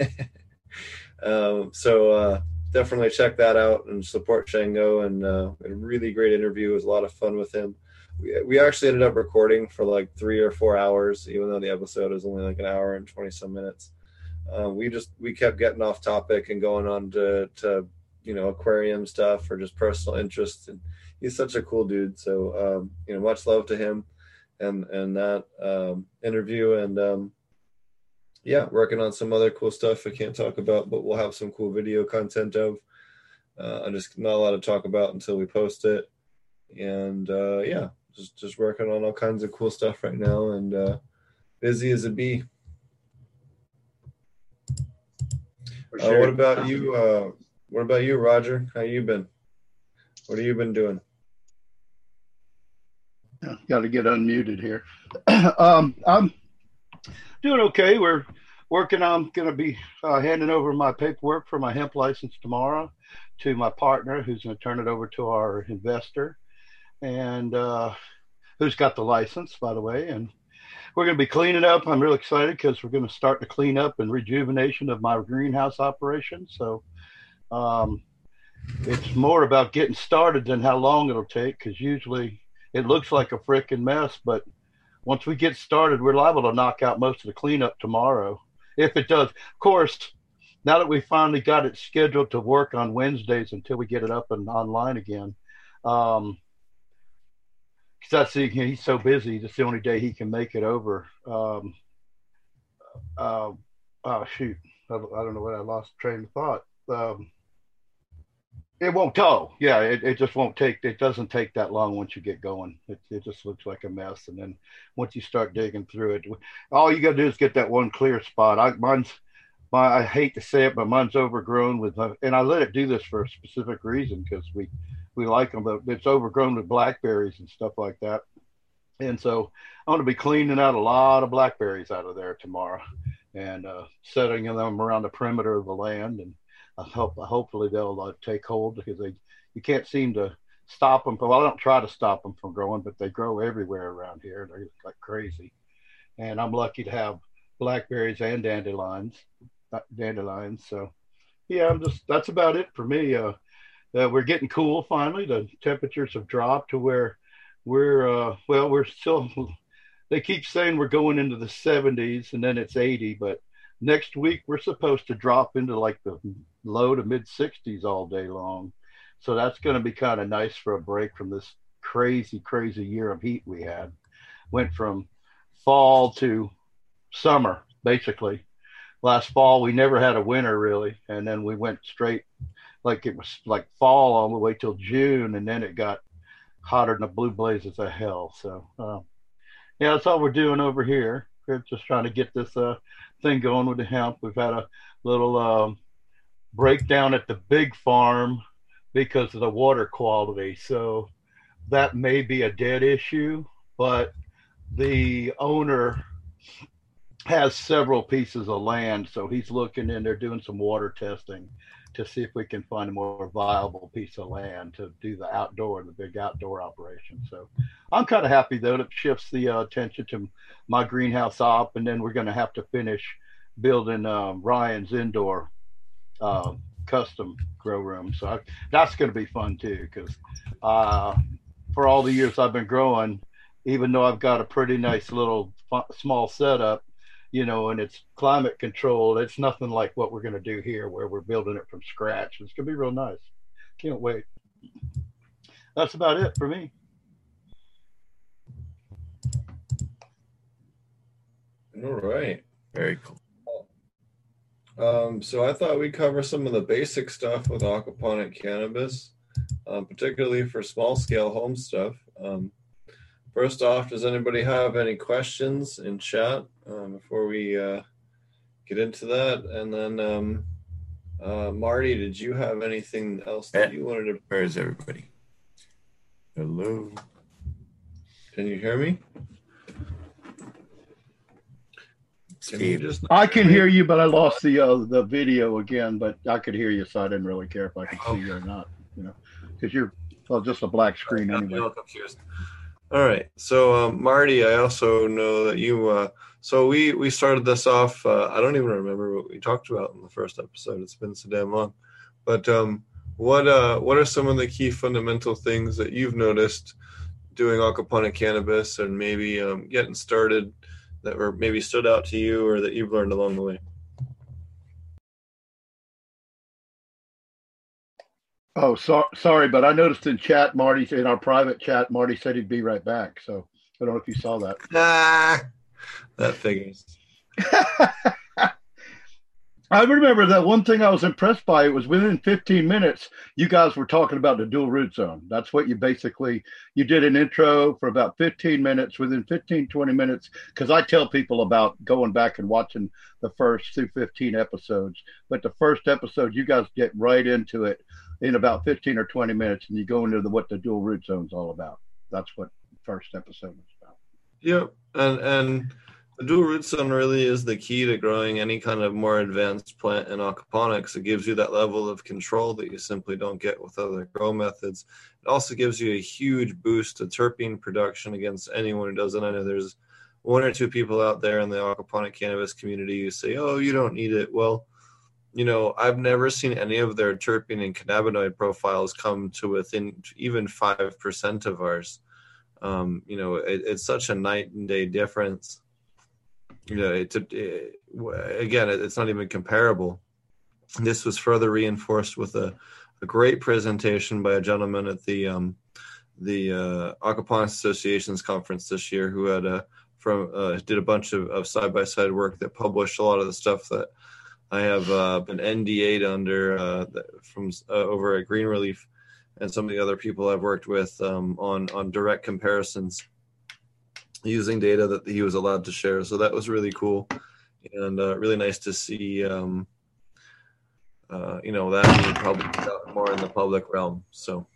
um, so uh, definitely check that out and support Shango. And uh, a really great interview. It was a lot of fun with him. We, we actually ended up recording for like three or four hours, even though the episode is only like an hour and twenty some minutes. Uh, we just we kept getting off topic and going on to to. you know, aquarium stuff or just personal interest. And he's such a cool dude. So, um, you know, much love to him and, and that um, interview. And um, yeah, working on some other cool stuff I can't talk about, but we'll have some cool video content of. Uh, I'm just not allowed to talk about until we post it. And uh, yeah, just just working on all kinds of cool stuff right now, and uh, busy as a bee. For Uh, sure. what about you? Uh, what about you, Roger? How you been? What have you been doing? Got to get unmuted here. um, I'm doing okay. We're working on going to be uh, handing over my paperwork for my hemp license tomorrow to my partner, who's going to turn it over to our investor, and uh, who's got the license, by the way. And we're going to be cleaning up. I'm really excited because we're going to start the cleanup and rejuvenation of my greenhouse operation. So um, it's more about getting started than how long it'll take, because usually it looks like a freaking mess, but once we get started, we're liable to knock out most of the cleanup tomorrow. If it does, of course, now that we finally got it scheduled to work on Wednesdays until we get it up and online again, um, because that's the, he's so busy. That's the only day he can make it over. Um, uh, oh shoot, I, I don't know what I lost train of thought. Um, It won't tow. Yeah, it, it just won't take, it doesn't take that long once you get going. It, it just looks like a mess. And then once you start digging through it, all you got to do is get that one clear spot. I, mine's, my, I hate to say it, but mine's overgrown with, uh, and I let it do this for a specific reason, because we, we like them, but it's overgrown with blackberries and stuff like that. And so I'm going to be cleaning out a lot of blackberries out of there tomorrow, and uh, setting them around the perimeter of the land. And I hope, hopefully they'll uh, take hold, because they, you can't seem to stop them. Well, I don't try to stop them from growing, but they grow everywhere around here. They're like crazy. And I'm lucky to have blackberries and dandelions, uh, dandelions. So yeah, I'm just, that's about it for me. Uh, uh, we're getting cool finally. The temperatures have dropped to where we're, uh, well, we're still, they keep saying we're going into the seventies and then it's eighty, but next week we're supposed to drop into like the low to mid sixties all day long. So that's going to be kind of nice for a break from this crazy, crazy year of heat we had. Went from fall to summer, basically. Last fall, we never had a winter really. And then we went straight, like it was like fall all the way till June. And then it got hotter than the blue blazes of hell. So uh, yeah, that's all we're doing over here. We're just trying to get this uh, thing going with the hemp. We've had a little um, breakdown at the big farm because of the water quality. So that may be a dead issue, but the owner has several pieces of land. So he's looking in, they're doing some water testing to see if we can find a more viable piece of land to do the outdoor, the big outdoor operation. So I'm kind of happy though, that shifts the uh, attention to my greenhouse op. And then we're going to have to finish building um, Ryan's indoor uh, custom grow room. So I, that's going to be fun too, because uh, for all the years I've been growing, even though I've got a pretty nice little small setup, you know, and it's climate controlled, it's nothing like what we're going to do here, where we're building it from scratch. It's going to be real nice. Can't wait. That's about it for me. All right. Very cool. Um, so I thought we'd cover some of the basic stuff with aquaponic cannabis, um, particularly for small scale home stuff. Um, first off, does anybody have any questions in chat um, before we uh, get into that? And then, um, uh, Marty, did you have anything else that you wanted to? Where is everybody? Hello. Can you hear me? Can you just? I can hear you, but I lost the uh, the video again. But I could hear you, so I didn't really care if I could see you or not. You know, because you're well, just a black screen anyway. All confused. All right. So, um, Marty, I also know that you. Uh, so we we started this off. Uh, I don't even remember what we talked about in the first episode. It's been so damn long. But um, what uh, what are some of the key fundamental things that you've noticed doing aquaponic cannabis, and maybe um, getting started, that were maybe stood out to you or that you've learned along the way? Oh, so, sorry, but I noticed in chat, Marty, in our private chat, Marty said he'd be right back. So I don't know if you saw that. Ah, that figures. I remember that one thing I was impressed by. It was within fifteen minutes, you guys were talking about the dual root zone. That's what you basically, you did an intro for about fifteen minutes, within fifteen, twenty minutes. Cause I tell people about going back and watching the first through fifteen episodes, but the first episode, you guys get right into it in about fifteen or twenty minutes. And you go into the, what the dual root zone is all about. That's what the first episode was about. Yep. And, and, the dual root zone really is the key to growing any kind of more advanced plant in aquaponics. It gives you that level of control that you simply don't get with other grow methods. It also gives you a huge boost to terpene production against anyone who doesn't. I know there's one or two people out there in the aquaponic cannabis community who say, oh, you don't need it. Well, you know, I've never seen any of their terpene and cannabinoid profiles come to within even five percent of ours. Um, you know, it, it's such a night and day difference. You know, it's a, it, again, it's not even comparable. This was further reinforced with a, a great presentation by a gentleman at the um, the uh, Aquaponics Association's conference this year, who had a from uh, did a bunch of, of side-by-side work that published a lot of the stuff that I have uh, been N D A'd under uh, from uh, over at Green Relief, and some of the other people I've worked with um, on on direct comparisons using data that he was allowed to share. So that was really cool, and uh, really nice to see, um, uh, you know, that being probably more in the public realm. So,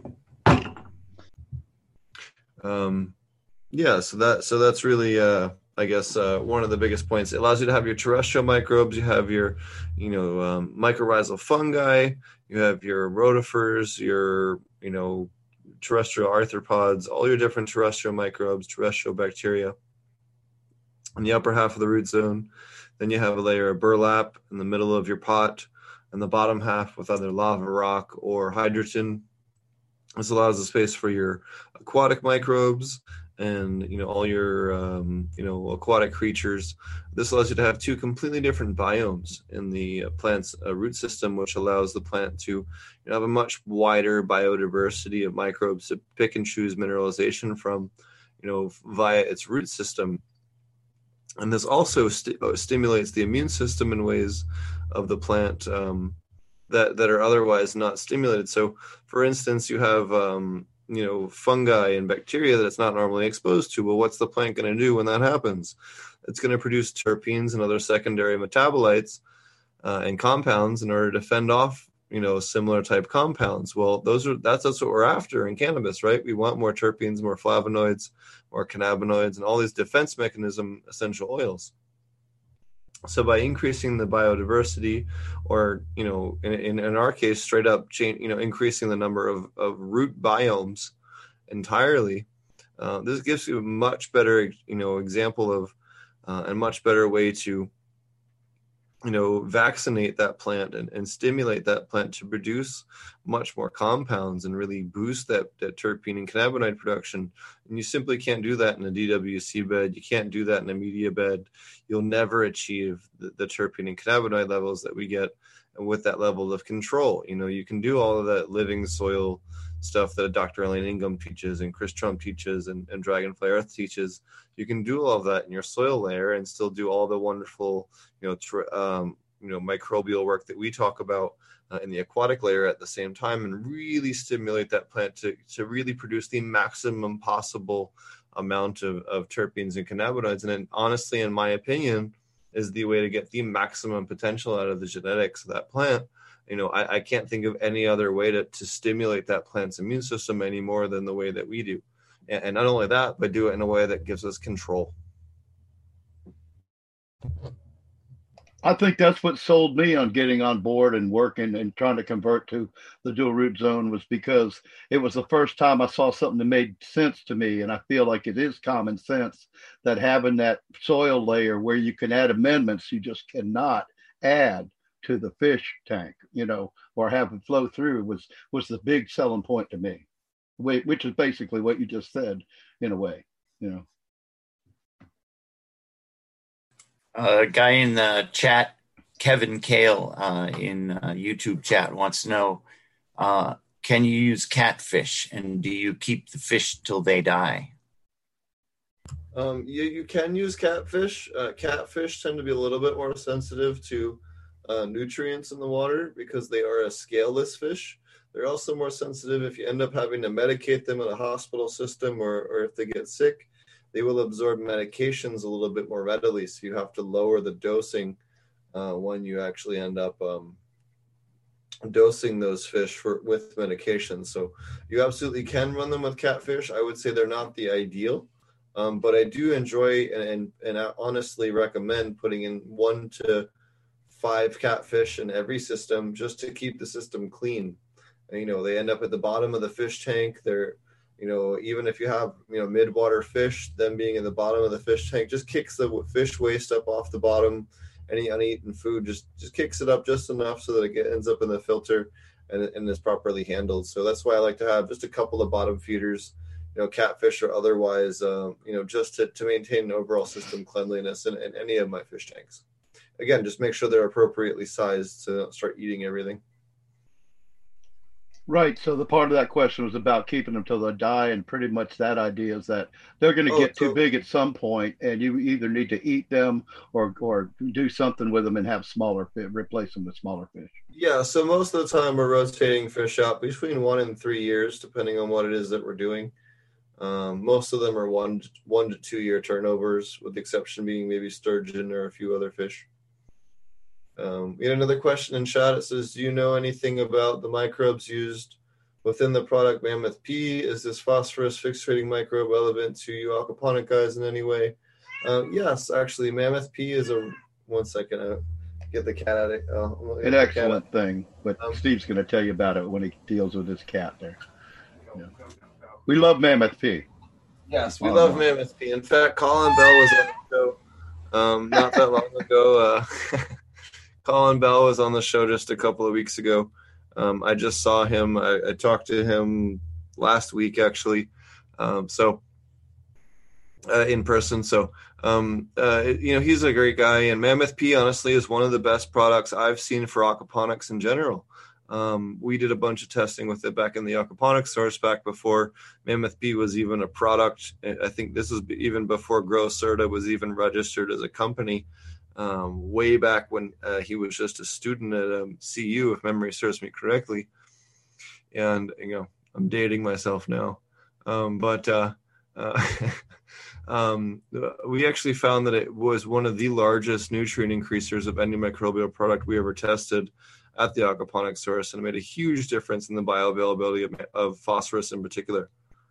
um, yeah, so that so that's really, uh, I guess, uh, one of the biggest points. It allows you to have your terrestrial microbes. You have your, you know, um, mycorrhizal fungi. You have your rotifers, your, you know, terrestrial arthropods, all your different terrestrial microbes, terrestrial bacteria in the upper half of the root zone. Then you have a layer of burlap in the middle of your pot, and the bottom half with either lava rock or hydrogen. This allows the space for your aquatic microbes and, you know, all your, um, you know, aquatic creatures. This allows you to have two completely different biomes in the plant's uh, root system, which allows the plant to, you know, have a much wider biodiversity of microbes to pick and choose mineralization from, you know, via its root system. And this also st- stimulates the immune system in ways of the plant um, that, that are otherwise not stimulated. So, for instance, you have, um, you know, fungi and bacteria that it's not normally exposed to. Well, what's the plant going to do when that happens? It's going to produce terpenes and other secondary metabolites uh, and compounds in order to fend off, you know, similar type compounds. Well, those are that's that's what we're after in cannabis, right? We want more terpenes, more flavonoids, more cannabinoids, and all these defense mechanism essential oils. So by increasing the biodiversity, or, you know, in, in, in our case, straight up change, you know, increasing the number of, of root biomes entirely, uh, this gives you a much better, you know, example of uh, and much better way to, you know, vaccinate that plant and, and stimulate that plant to produce much more compounds and really boost that, that terpene and cannabinoid production. And you simply can't do that in a D W C bed. You can't do that in a media bed. You'll never achieve the, the terpene and cannabinoid levels that we get with that level of control. You know, you can do all of that living soil stuff that Doctor Elaine Ingham teaches and Chris Trump teaches and, and Dragonfly Earth teaches. You can do all of that in your soil layer and still do all the wonderful, you know, tr- um, you know, microbial work that we talk about uh, in the aquatic layer at the same time, and really stimulate that plant to, to really produce the maximum possible amount of, of terpenes and cannabinoids. And then, honestly, in my opinion, is the way to get the maximum potential out of the genetics of that plant. You know, I, I can't think of any other way to, to stimulate that plant's immune system any more than the way that we do. And, and not only that, but do it in a way that gives us control. I think that's what sold me on getting on board and working and trying to convert to the dual root zone, was because it was the first time I saw something that made sense to me. And I feel like it is common sense that having that soil layer where you can add amendments, you just cannot add to the fish tank, you know, or have it flow through, was was the big selling point to me, which is basically what you just said in a way, you know. A uh, guy in the chat, Kevin Kale, uh, in uh, YouTube chat, wants to know, uh, can you use catfish, and do you keep the fish till they die? Um, you, you can use catfish. Uh, catfish tend to be a little bit more sensitive to uh, nutrients in the water because they are a scaleless fish. They're also more sensitive if you end up having to medicate them in a hospital system, or, or if they get sick, they will absorb medications a little bit more readily. So you have to lower the dosing uh, when you actually end up um, dosing those fish for with medication. So you absolutely can run them with catfish. I would say they're not the ideal, um, but I do enjoy and, and, and I honestly recommend putting in one to five catfish in every system just to keep the system clean. And, you know, they end up at the bottom of the fish tank. They're, you know, even if you have, you know, mid-water fish, them being in the bottom of the fish tank just kicks the fish waste up off the bottom. Any uneaten food just, just kicks it up just enough so that it get, ends up in the filter and, and is properly handled. So that's why I like to have just a couple of bottom feeders, you know, catfish or otherwise, uh, you know, just to, to maintain overall system cleanliness in, in any of my fish tanks. Again, just make sure they're appropriately sized to start eating everything. Right. So the part of that question was about keeping them till they die, and pretty much that idea is that they're going to Oh, get so- too big at some point, and you either need to eat them or or do something with them and have smaller fish, replace them with smaller fish. Yeah, so most of the time we're rotating fish out between one and three years, depending on what it is that we're doing. Um, most of them are one one to two year turnovers, with the exception being maybe sturgeon or a few other fish. Um, we had another question in chat. It says, do you know anything about the microbes used within the product Mammoth P? Is this phosphorus fixating microbe relevant to you aquaponic guys in any way? Uh, yes, actually, Mammoth P is a, one second, I'll get the cat out of it. Oh, An excellent thing, but Um, Steve's going to tell you about it when he deals with his cat there. Yeah. We love Mammoth P. Yes, we Oh, love no. Mammoth P. In fact, Colin Bell was on the show um, not that long ago. Uh, Colin Bell was on the show just a couple of weeks ago. Um, I just saw him. I, I talked to him last week, actually. Um, so uh, in person. So, um, uh, you know, he's a great guy. And Mammoth P, honestly, is one of the best products I've seen for aquaponics in general. Um, we did a bunch of testing with it back in the aquaponics source back before Mammoth P was even a product. I think this was even before Grow Certa was even registered as a company. Um, way back when uh, he was just a student at um, C U, if memory serves me correctly. And, you know, I'm dating myself now. Um, but uh, uh, um, we actually found that it was one of the largest nutrient increasers of any microbial product we ever tested at the aquaponics source, and it made a huge difference in the bioavailability of, of phosphorus in particular.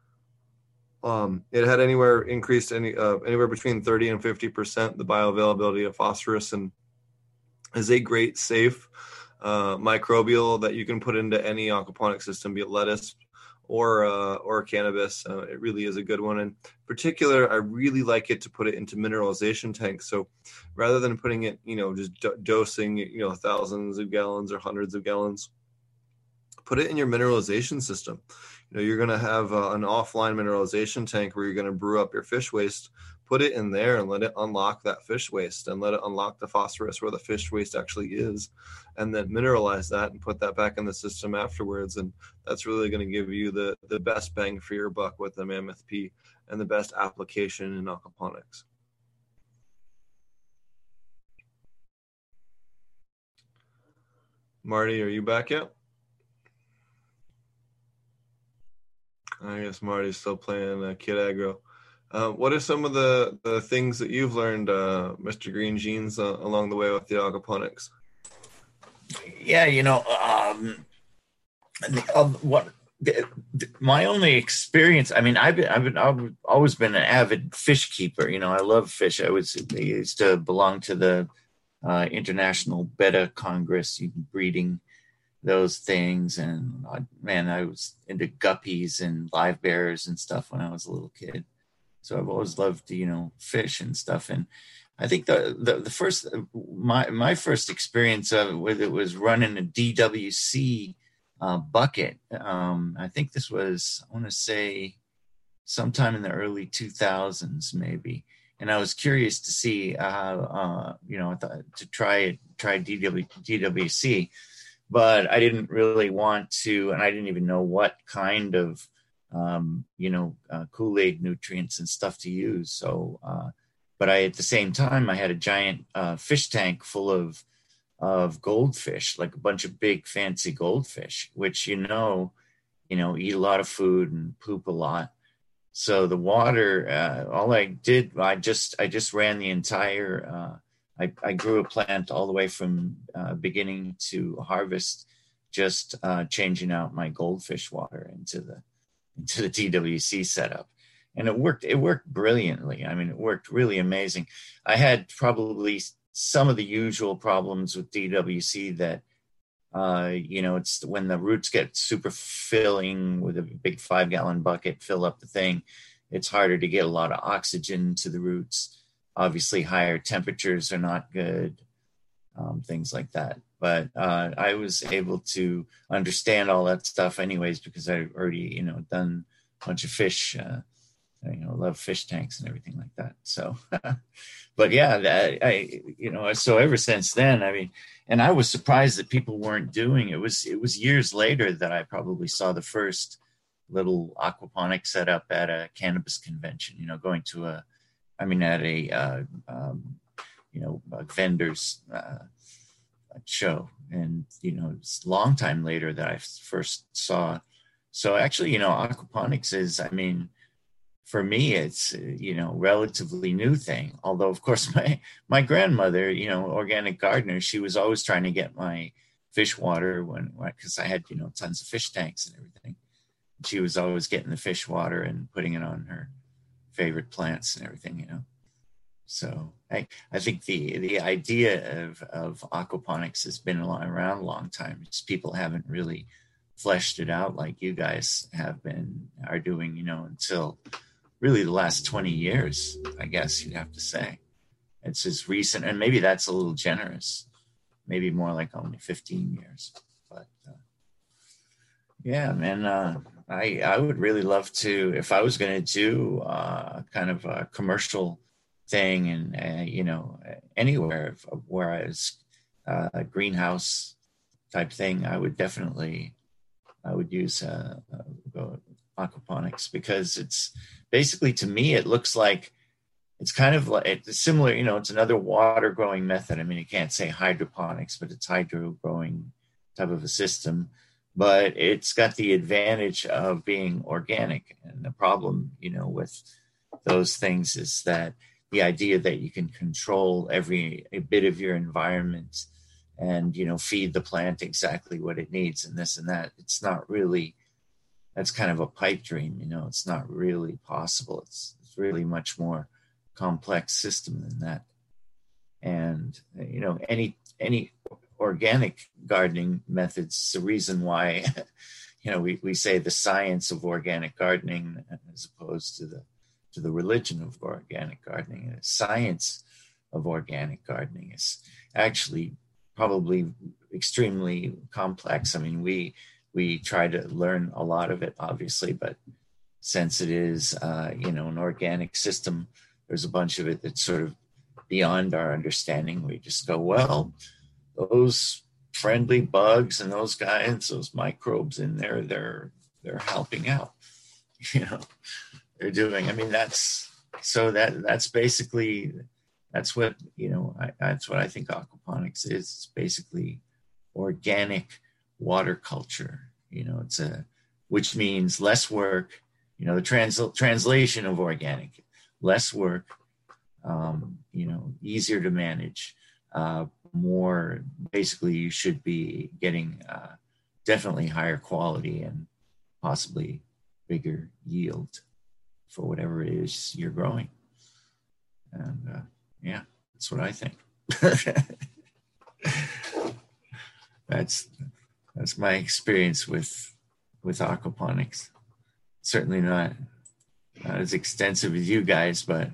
Um, it had anywhere increased any uh, anywhere between thirty and fifty percent the bioavailability of phosphorus, and is a great safe uh, microbial that you can put into any aquaponic system, be it lettuce or uh, or cannabis. Uh, it really is a good one. In particular, I really like it to put it into mineralization tanks. So rather than putting it, you know, just do- dosing, you know, thousands of gallons or hundreds of gallons, put it in your mineralization system. You know, you're going to have uh, an offline mineralization tank where you're going to brew up your fish waste. Put it in there and let it unlock that fish waste and let it unlock the phosphorus where the fish waste actually is, and then mineralize that and put that back in the system afterwards. And that's really going to give you the, the best bang for your buck with the Mammoth P and the best application in aquaponics. Marty, are you back yet? I guess Marty's still playing uh, Kid Aggro. Uh, what are some of the, the things that you've learned, uh, Mister Green Jeans, uh, along the way with the aquaponics? Yeah, you know, um, uh, what the, the, my only experience. I mean, I've been, I've been, I've always been an avid fish keeper. You know, I love fish. I was, I used to belong to the uh, International Betta Congress, breeding those things, and uh, man, I was into guppies and live bears and stuff when I was a little kid. So I've always loved, you know, fish and stuff. And I think the the, the first my my first experience of with it was running a D W C uh, bucket. Um, I think this was, I want to say, sometime in the early two thousands, maybe. And I was curious to see how, uh, you know, I thought to try try D W C. But I didn't really want to, and I didn't even know what kind of, um, you know, uh, Kool-Aid nutrients and stuff to use. So, uh, but I, at the same time, I had a giant uh, fish tank full of of goldfish, like a bunch of big fancy goldfish, which, you know, you know, eat a lot of food and poop a lot. So the water, uh, all I did, I just, I just ran the entire, uh, I, I grew a plant all the way from uh, beginning to harvest, just uh, changing out my goldfish water into the, into the D W C setup. And it worked, it worked brilliantly. I mean, it worked really amazing. I had probably some of the usual problems with D W C that, uh, you know, it's when the roots get super filling with a big five gallon bucket, fill up the thing. It's harder to get a lot of oxygen to the roots. Obviously, higher temperatures are not good, um, things like that. But uh, I was able to understand all that stuff anyways, because I already, you know, done a bunch of fish, uh, you know, love fish tanks and everything like that. So, but yeah, that, I, you know, so ever since then, I mean, and I was surprised that people weren't doing it. Was it was years later that I probably saw the first little aquaponics setup at a cannabis convention, you know, going to a, I mean, at a, uh, um, you know, a vendor's uh, show. And, you know, it's a long time later that I first saw. So actually, you know, aquaponics is, I mean, for me, it's, you know, relatively new thing. Although, of course, my, my grandmother, you know, organic gardener, she was always trying to get my fish water when, because I had, you know, tons of fish tanks and everything. She was always getting the fish water and putting it on her favorite plants and everything, you know. So I, I think the, the idea of, of aquaponics has been around a long time. Just people haven't really fleshed it out like you guys have been, are doing, you know, until really the last twenty years, I guess you'd have to say. It's as recent, and maybe that's a little generous, maybe more like only fifteen years. But uh, yeah, man, uh, I, I would really love to, if I was going to do uh, kind of a commercial thing and, uh, you know, anywhere where I was uh, a greenhouse type thing, I would definitely, I would use uh, uh, aquaponics, because it's basically, to me, it looks like, it's kind of like, it's similar, you know, it's another water growing method. I mean, you can't say hydroponics, but it's hydro growing type of a system. But it's got the advantage of being organic. And the problem, you know, with those things is that the idea that you can control every a bit of your environment and, you know, feed the plant exactly what it needs and this and that, it's not really, that's kind of a pipe dream, you know, it's not really possible. It's, it's really much more complex system than that. And, you know, any, any, organic gardening methods, the reason why, you know, we, we say the science of organic gardening as opposed to the to the religion of organic gardening. The science of organic gardening is actually probably extremely complex. I mean, we we try to learn a lot of it, obviously, but since it is, uh, you know, an organic system, there's a bunch of it that's sort of beyond our understanding. We just go, well, those friendly bugs and those guys, those microbes in there, they're they're helping out. You know, they're doing. I mean, that's so that that's basically that's what you know. I, that's what I think aquaponics is. It's basically organic water culture. You know, it's a which means less work. You know, the trans, translation of organic, less work. Um, you know, easier to manage. Uh, more basically you should be getting uh, definitely higher quality and possibly bigger yield for whatever it is you're growing. And uh, yeah, that's what I think. that's that's my experience with with aquaponics. Certainly not, not as extensive as you guys, but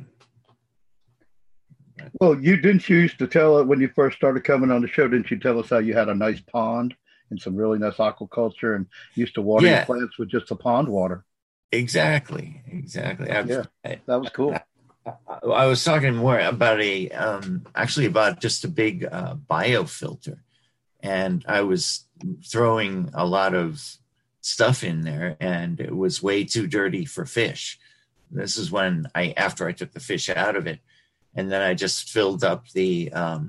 well, you didn't you used to tell it when you first started coming on the show, didn't you tell us how you had a nice pond and some really nice aquaculture and used to water yeah. your plants with just the pond water? Exactly, exactly. I, yeah, I, that was cool. I, I, I was talking more about a, um, actually about just a big uh, biofilter. And I was throwing a lot of stuff in there and it was way too dirty for fish. This is when I, after I took the fish out of it, and then I just filled up the um,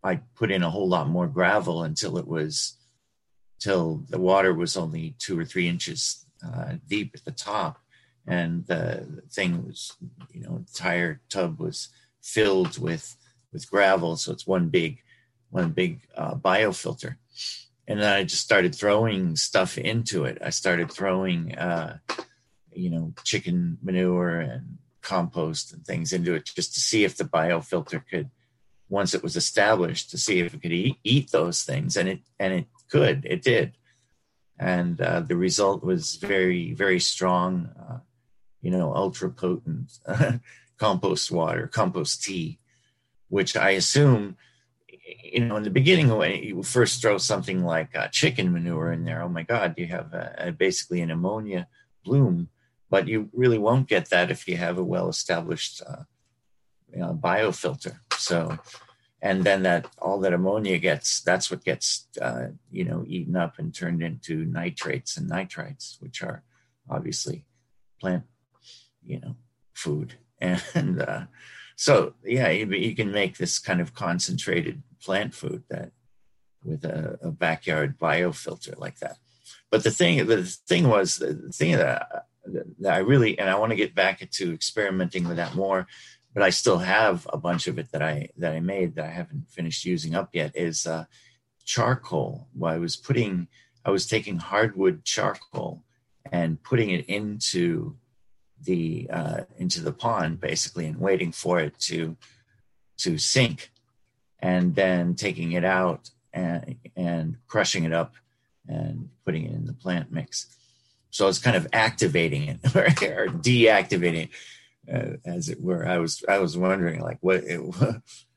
I put in a whole lot more gravel until it was, till the water was only two or three inches uh, deep at the top. And the thing was, you know, the entire tub was filled with, with gravel. So it's one big, one big uh, biofilter. And then I just started throwing stuff into it. I started throwing, uh, you know, chicken manure and compost and things into it just to see if the biofilter could, once it was established, to see if it could eat, eat those things. And it, and it could, it did. And uh, the result was very, very strong, uh, you know, ultra potent compost water, compost tea, which I assume, you know, in the beginning, when you first throw something like uh, chicken manure in there, oh my God, you have a, a, basically an ammonia bloom, but you really won't get that if you have a well-established uh, you know, biofilter. So, and then that all that ammonia gets, that's what gets, uh, you know, eaten up and turned into nitrates and nitrites, which are obviously plant, you know, food. And uh, so, yeah, you, you can make this kind of concentrated plant food that with a, a backyard biofilter like that. But the thing, the thing was, the thing that, that I really, and I want to get back to experimenting with that more, but I still have a bunch of it that I that I made that I haven't finished using up yet, is uh, charcoal. Well, I was putting, I was taking hardwood charcoal and putting it into the uh, into the pond basically, and waiting for it to to sink, and then taking it out and and crushing it up and putting it in the plant mix. So it's kind of activating it or, or deactivating it. Uh, as it were. I was I was wondering, like, what it, what,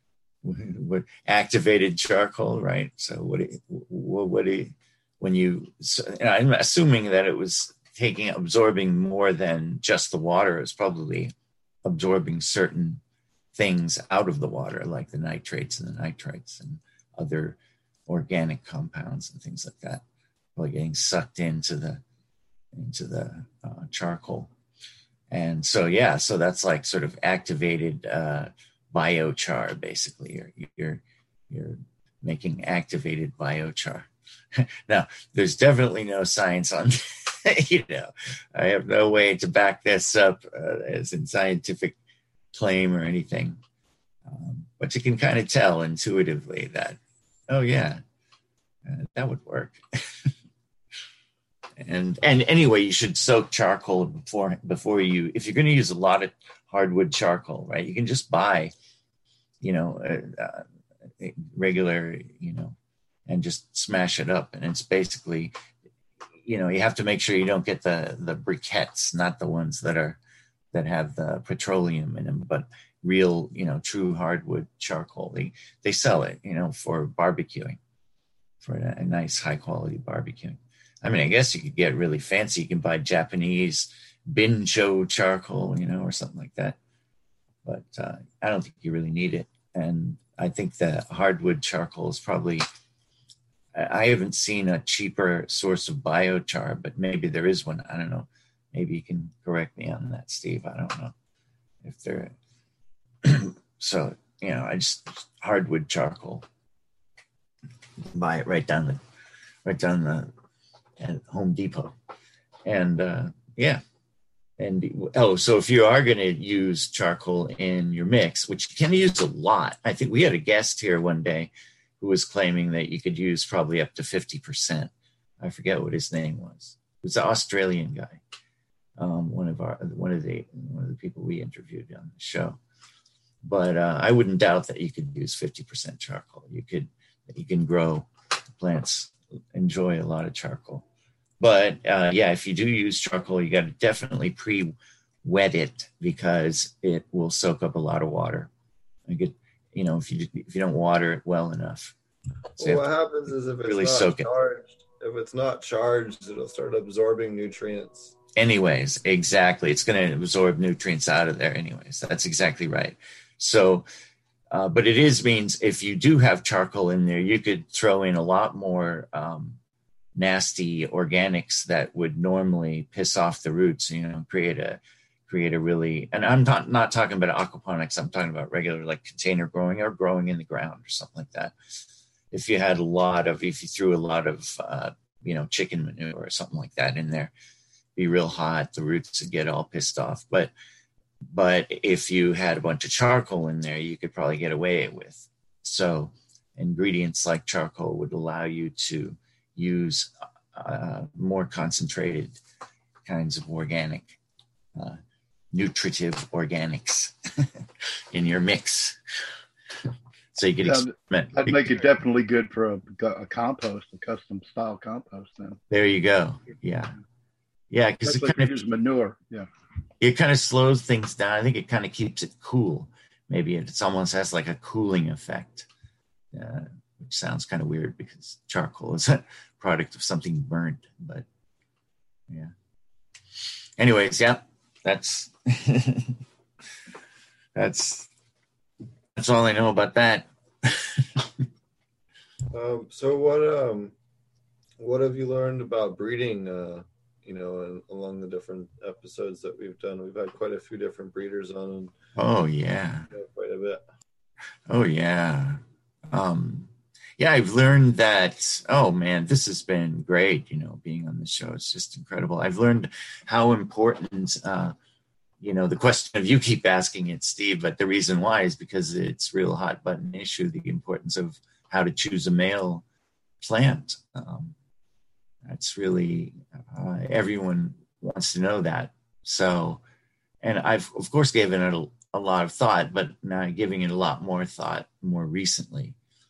what activated charcoal, right? So what do you, what, what do you, when you, so, and I'm assuming that it was taking absorbing more than just the water. It's probably absorbing certain things out of the water, like the nitrates and the nitrites and other organic compounds and things like that, probably getting sucked into the into the uh, charcoal. And so, yeah, so that's like sort of activated uh, biochar, basically. You're, you're, you're making activated biochar. Now, there's definitely no science on, you know, I have no way to back this up uh, as in scientific claim or anything. Um, but you can kind of tell intuitively that, oh, yeah, uh, that would work. And and anyway, you should soak charcoal before before you, if you're going to use a lot of hardwood charcoal, right? You can just buy, you know, uh, uh, regular, you know, and just smash it up. And it's basically, you know, you have to make sure you don't get the the briquettes, not the ones that are that have the petroleum in them, but real, you know, true hardwood charcoal. They they sell it, you know, for barbecuing, for a, a nice high quality barbecuing. I mean, I guess you could get really fancy. You can buy Japanese Bincho charcoal, you know, or something like that. But uh, I don't think you really need it. And I think the hardwood charcoal is probably, I haven't seen a cheaper source of biochar, but maybe there is one. I don't know. Maybe you can correct me on that, Steve. I don't know if there. So, you know, I just, hardwood charcoal. Buy it right down the, right down the, at Home Depot. And uh, yeah. And oh, so if you are going to use charcoal in your mix, which you can use a lot, I think we had a guest here one day who was claiming that you could use probably up to fifty percent. I forget what his name was. It was an Australian guy. Um, one of our, one of the, one of the people we interviewed on the show. But uh, I wouldn't doubt that you could use fifty percent charcoal. You could, you can grow plants, enjoy a lot of charcoal. But uh, yeah, if you do use charcoal, you got to definitely pre-wet it because it will soak up a lot of water. Like it, you know, if you if you don't water it well enough. So well, what happens is if it's really not charged, it. if it's not charged, it'll start absorbing nutrients. Anyways, exactly. It's going to absorb nutrients out of there anyways. That's exactly right. So, uh, but it is means if you do have charcoal in there, you could throw in a lot more um, nasty organics that would normally piss off the roots, you know, create a create a really, and I'm not, not talking about aquaponics, I'm talking about regular like container growing or growing in the ground or something like that. If you had a lot of, if you threw a lot of, uh, you know, chicken manure or something like that in there, be real hot, the roots would get all pissed off. But, but if you had a bunch of charcoal in there, you could probably get away with. So ingredients like charcoal would allow you to use uh, more concentrated kinds of organic, uh, nutritive organics in your mix. So you could experiment. That'd make it definitely good for a, a compost, a custom style compost. Then there you go. Yeah, yeah, because it like kind of use manure. Yeah, it kind of slows things down. I think it kind of keeps it cool. Maybe it's almost has like a cooling effect, uh, which sounds kind of weird because charcoal is a product of something burnt. But yeah. Anyways, yeah, that's that's that's all I know about that. um, so what um what have you learned about breeding? Uh, you know, and along the different episodes that we've done, we've had quite a few different breeders on. And, oh yeah, you know, quite a bit. Oh yeah, um, yeah. I've learned that. Oh man, this has been great. You know, being on the show, it's just incredible. I've learned how important. Uh, you know, the question of you keep asking it, Steve, but the reason why is because it's a real hot button issue. The importance of how to choose a male plant. Um, that's really uh, everyone wants to know that. So, and I've of course given it a, a lot of thought, but now giving it a lot more thought more recently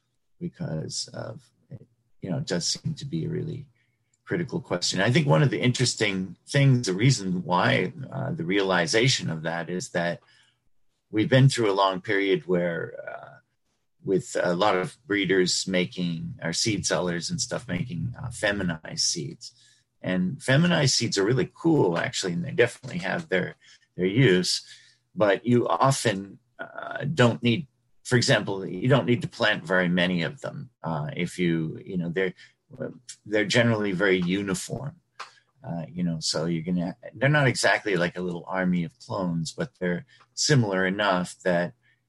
because of, you know, it does seem to be a really critical question. I think one of the interesting things, the reason why uh, the realization of that is that we've been through a long period where uh, with a lot of breeders making, or seed sellers and stuff making uh, feminized seeds. And feminized seeds are really cool, actually, and they definitely have their, their use. But you often uh, don't need, for example, you don't need to plant very many of them. Uh, if you, you know, they're, they're generally very uniform, uh, you know, so you're going to, they're not exactly like a little army of clones, but they're similar enough that,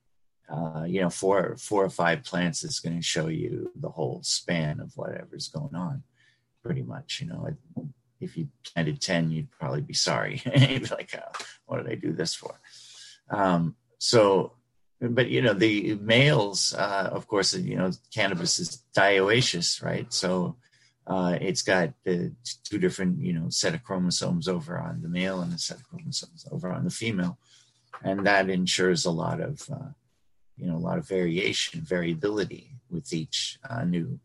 uh, you know, four, four or five plants is going to show you the whole span of whatever's going on pretty much, you know. If you planted ten, you'd probably be sorry. You'd be like, oh, what did I do this for? Um, so, but, you know, the males, uh, of course, you know, cannabis is dioecious, right? So uh, it's got the two different, you know, set of chromosomes over on the male and a set of chromosomes over on the female. And that ensures a lot of, uh, you know, a lot of variation, variability with each uh, new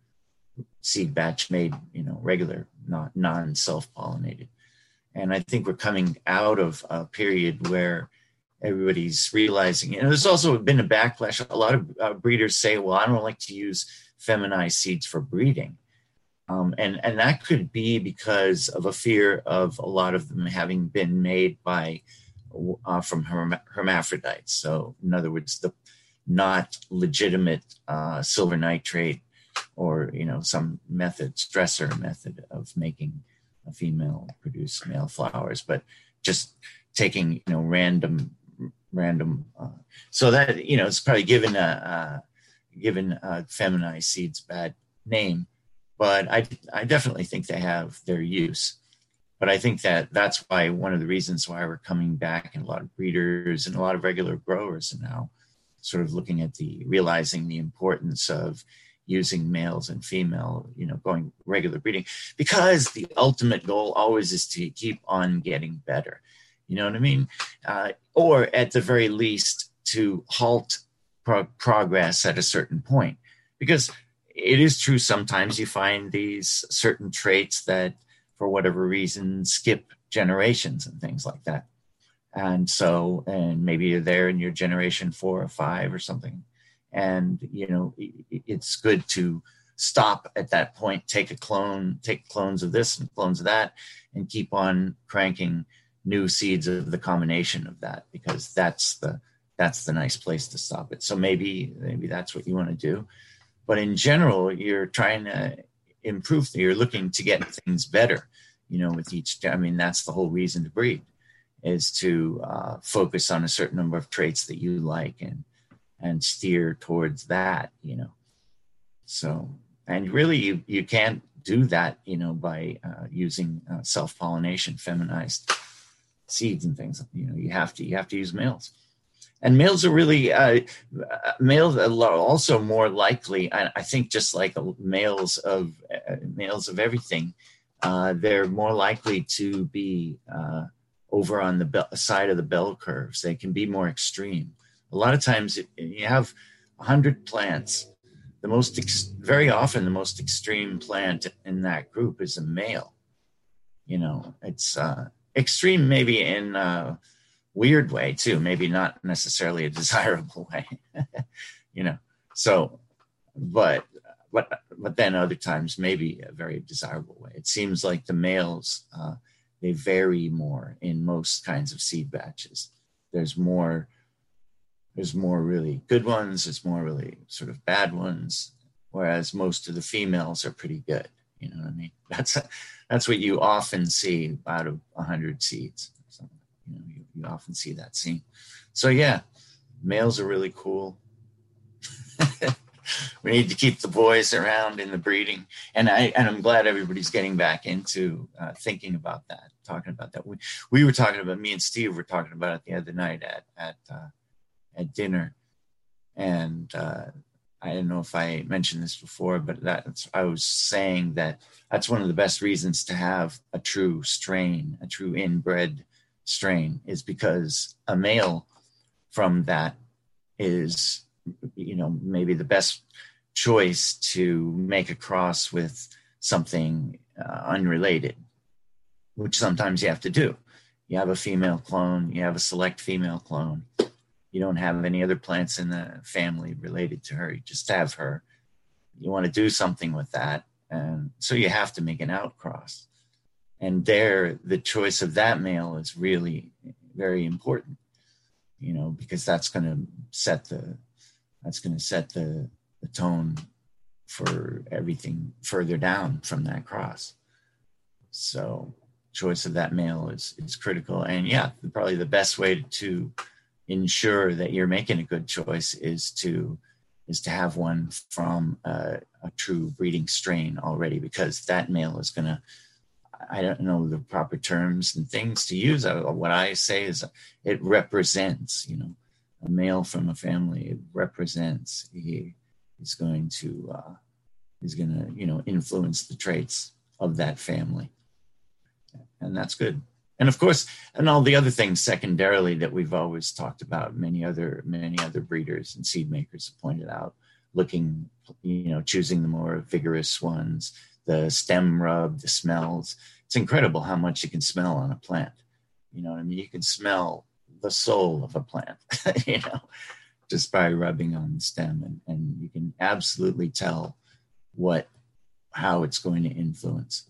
seed batch made, you know, regular, not non-self-pollinated. And I think we're coming out of a period where everybody's realizing, and there's also been a backlash. A lot of uh, breeders say, well, I don't like to use feminized seeds for breeding. Um, and, and that could be because of a fear of a lot of them having been made by, uh, from herm- hermaphrodites. So in other words, the not legitimate uh, silver nitrate or, you know, some method, stressor method of making a female produce male flowers, but just taking, you know, random random uh, so that, you know, it's probably given a, a given uh feminized seeds bad name, but I I definitely think they have their use. But I think that that's why one of the reasons why we're coming back, and a lot of breeders and a lot of regular growers are now sort of looking at the realizing the importance of using males and female, you know, going regular breeding, because the ultimate goal always is to keep on getting better. You know what I mean? Uh, or at the very least to halt pro- progress at a certain point. Because it is true, sometimes you find these certain traits that, for whatever reason, skip generations and things like that. And so, and maybe you're there in your generation four or five or something. And, you know, it's good to stop at that point, take a clone, take clones of this and clones of that, and keep on cranking new seeds of the combination of that, because that's the that's the nice place to stop it. So maybe maybe that's what you want to do. But in general, you're trying to improve. You're looking to get things better, you know, with each. I mean, that's the whole reason to breed, is to uh, focus on a certain number of traits that you like and and steer towards that, you know. So, and really you, you can't do that, you know, by uh, using uh, self-pollination, feminized seeds and things. You know, you have to, you have to use males. And males are really, uh, males are also more likely, I, I think just like males of, uh, males of everything, uh, they're more likely to be uh, over on the be- side of the bell curves. They can be more extreme. A lot of times if you have one hundred plants, the most, ex- very often the most extreme plant in that group is a male. You know, it's uh, extreme maybe in a weird way too, maybe not necessarily a desirable way, you know. So, but, but, but then other times maybe a very desirable way. It seems like the males, uh, they vary more in most kinds of seed batches. There's more There's more really good ones. There's more really sort of bad ones, whereas most of the females are pretty good. You know what I mean? That's that's what you often see out of a hundred seeds. So, you know, you, you often see that scene. So yeah, males are really cool. We need to keep the boys around in the breeding, and I and I'm glad everybody's getting back into uh, thinking about that, talking about that. We we were talking about me and Steve were talking about it the other night at at. Uh, at dinner. And uh, I don't know if I mentioned this before, but that's, I was saying that that's one of the best reasons to have a true strain, a true inbred strain, is because a male from that is, you know, maybe the best choice to make a cross with something uh, unrelated, which sometimes you have to do. You have a female clone, you have a select female clone. You don't have any other plants in the family related to her. You just have her. You want to do something with that. And so you have to make an outcross. And there, the choice of that male is really very important, you know, because that's going to set the, that's going to set the, the tone for everything further down from that cross. So choice of that male is, is critical. And yeah, probably the best way to ensure that you're making a good choice is to is to have one from a, a true breeding strain already, because that male is going to, I don't know the proper terms and things to use. What I say is it represents, you know, a male from a family. It represents, he is going to, uh, he's going to, you know, influence the traits of that family. And that's good. And of course, and all the other things secondarily that we've always talked about, many other many other breeders and seed makers have pointed out, looking, you know, choosing the more vigorous ones, the stem rub, the smells. It's incredible how much you can smell on a plant. You know what I mean? You can smell the soul of a plant, you know, just by rubbing on the stem. And, and you can absolutely tell what, how it's going to influence.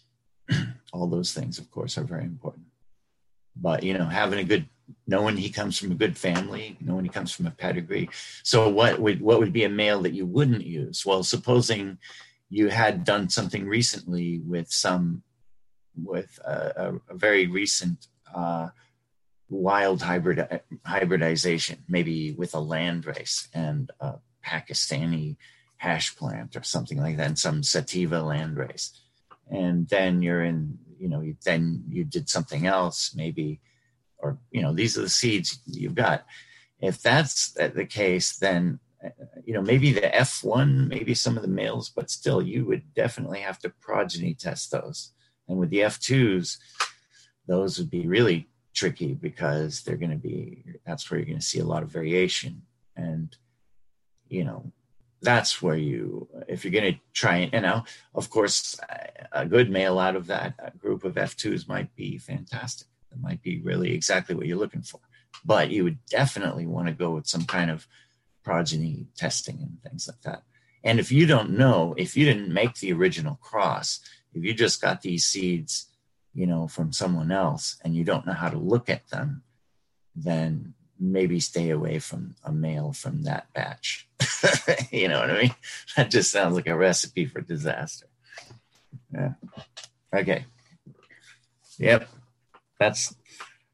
All those things, of course, are very important. But, you know, having a good, knowing he comes from a good family, knowing he comes from a pedigree. So what would what would be a male that you wouldn't use? Well, supposing you had done something recently with some, with a, a, a very recent uh, wild hybrid hybridization, maybe with a landrace and a Pakistani hash plant or something like that, and some sativa landrace. And then you're in, you know, then you did something else, maybe, or, you know, these are the seeds you've got. If that's the case, then, you know, maybe the F one, maybe some of the males, but still you would definitely have to progeny test those. And with the F twos, those would be really tricky because they're going to be, that's where you're going to see a lot of variation. And, you know, that's where you, if you're going to try and, you know, of course, a good male out of that group of F twos might be fantastic. It might be really exactly what you're looking for. But you would definitely want to go with some kind of progeny testing and things like that. And if you don't know, if you didn't make the original cross, if you just got these seeds, you know, from someone else and you don't know how to look at them, then maybe stay away from a male from that batch. You know what I mean? That just sounds like a recipe for disaster. Yeah. Okay. Yep. That's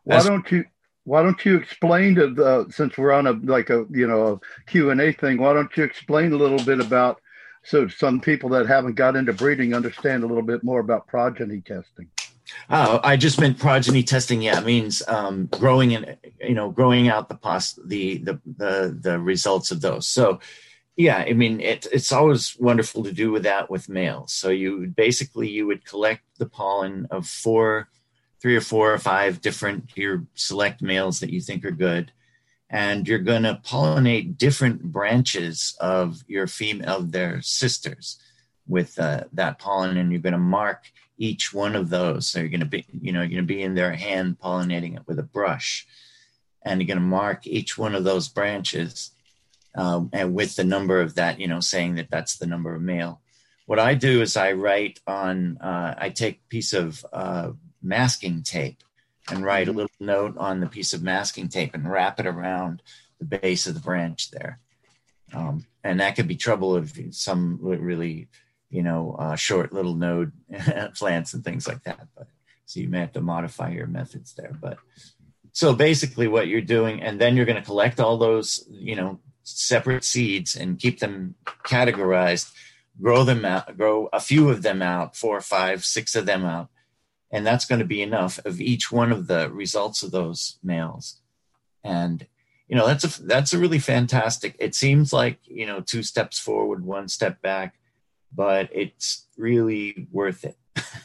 Why don't you why don't you explain to the, since we're on a like a you know a Q and A thing, why don't you explain a little bit about, so some people that haven't got into breeding understand a little bit more about progeny testing? Oh, I just meant progeny testing. Yeah, it means um, growing and you know growing out the pos the, the the the results of those. So yeah, I mean it, it's always wonderful to do with that with males. So you basically you would collect the pollen of four, three or four or five different your select males that you think are good, and you're going to pollinate different branches of your female of their sisters with uh, that pollen, and you're going to mark each one of those. So you're going to be, you know, you're going to be in their hand pollinating it with a brush, and you're going to mark each one of those branches um, and with the number of that, you know, saying that that's the number of male. What I do is I write on, uh, I take a piece of uh, masking tape and write a little note on the piece of masking tape and wrap it around the base of the branch there. Um, and that could be trouble if some really, you know, uh, short little node plants and things like that. But so you may have to modify your methods there. But so basically what you're doing, and then you're going to collect all those, you know, separate seeds and keep them categorized, grow them out, grow a few of them out, four, five, six of them out. And that's going to be enough of each one of the results of those males. And, you know, that's a, that's a really fantastic, it seems like, you know, two steps forward, one step back, but it's really worth it.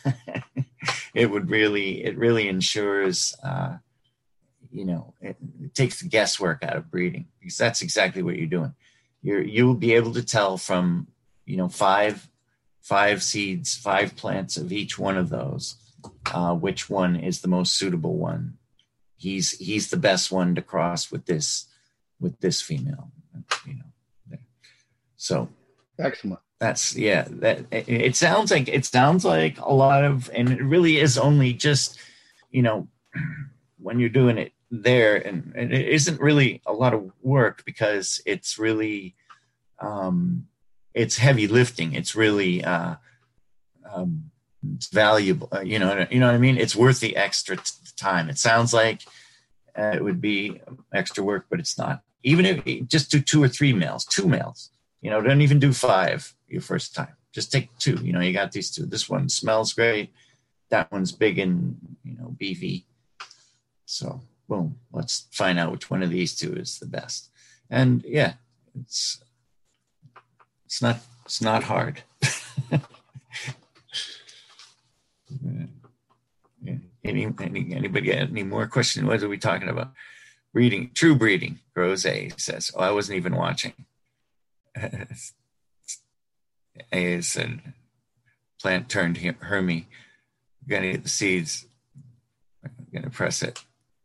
It would really, it really ensures, uh, you know, it, it takes the guesswork out of breeding, because that's exactly what you're doing. You're, you will be able to tell from, you know, five, five seeds, five plants of each one of those, uh, which one is the most suitable one. He's, he's the best one to cross with this, with this female, you know. So excellent. That's yeah. That it, it sounds like it sounds like a lot of, and it really is only just, you know, when you're doing it there, and, and it isn't really a lot of work, because it's really, um, it's heavy lifting. It's really, uh, um, it's valuable. Uh, you know, you know what I mean. It's worth the extra t- time. It sounds like uh, it would be extra work, but it's not. Even if you just do two or three males, two males. You know, don't even do five your first time. Just take two. You know, you got these two. This one smells great. That one's big and, you know, beefy. So, boom. Let's find out which one of these two is the best. And yeah, it's it's not it's not hard. any, any anybody got any more questions? What are we talking about? Breeding, true breeding. Rose says, "Oh, I wasn't even watching." A said, "Plant turned Hermy. We're gonna get the seeds. I'm gonna press it.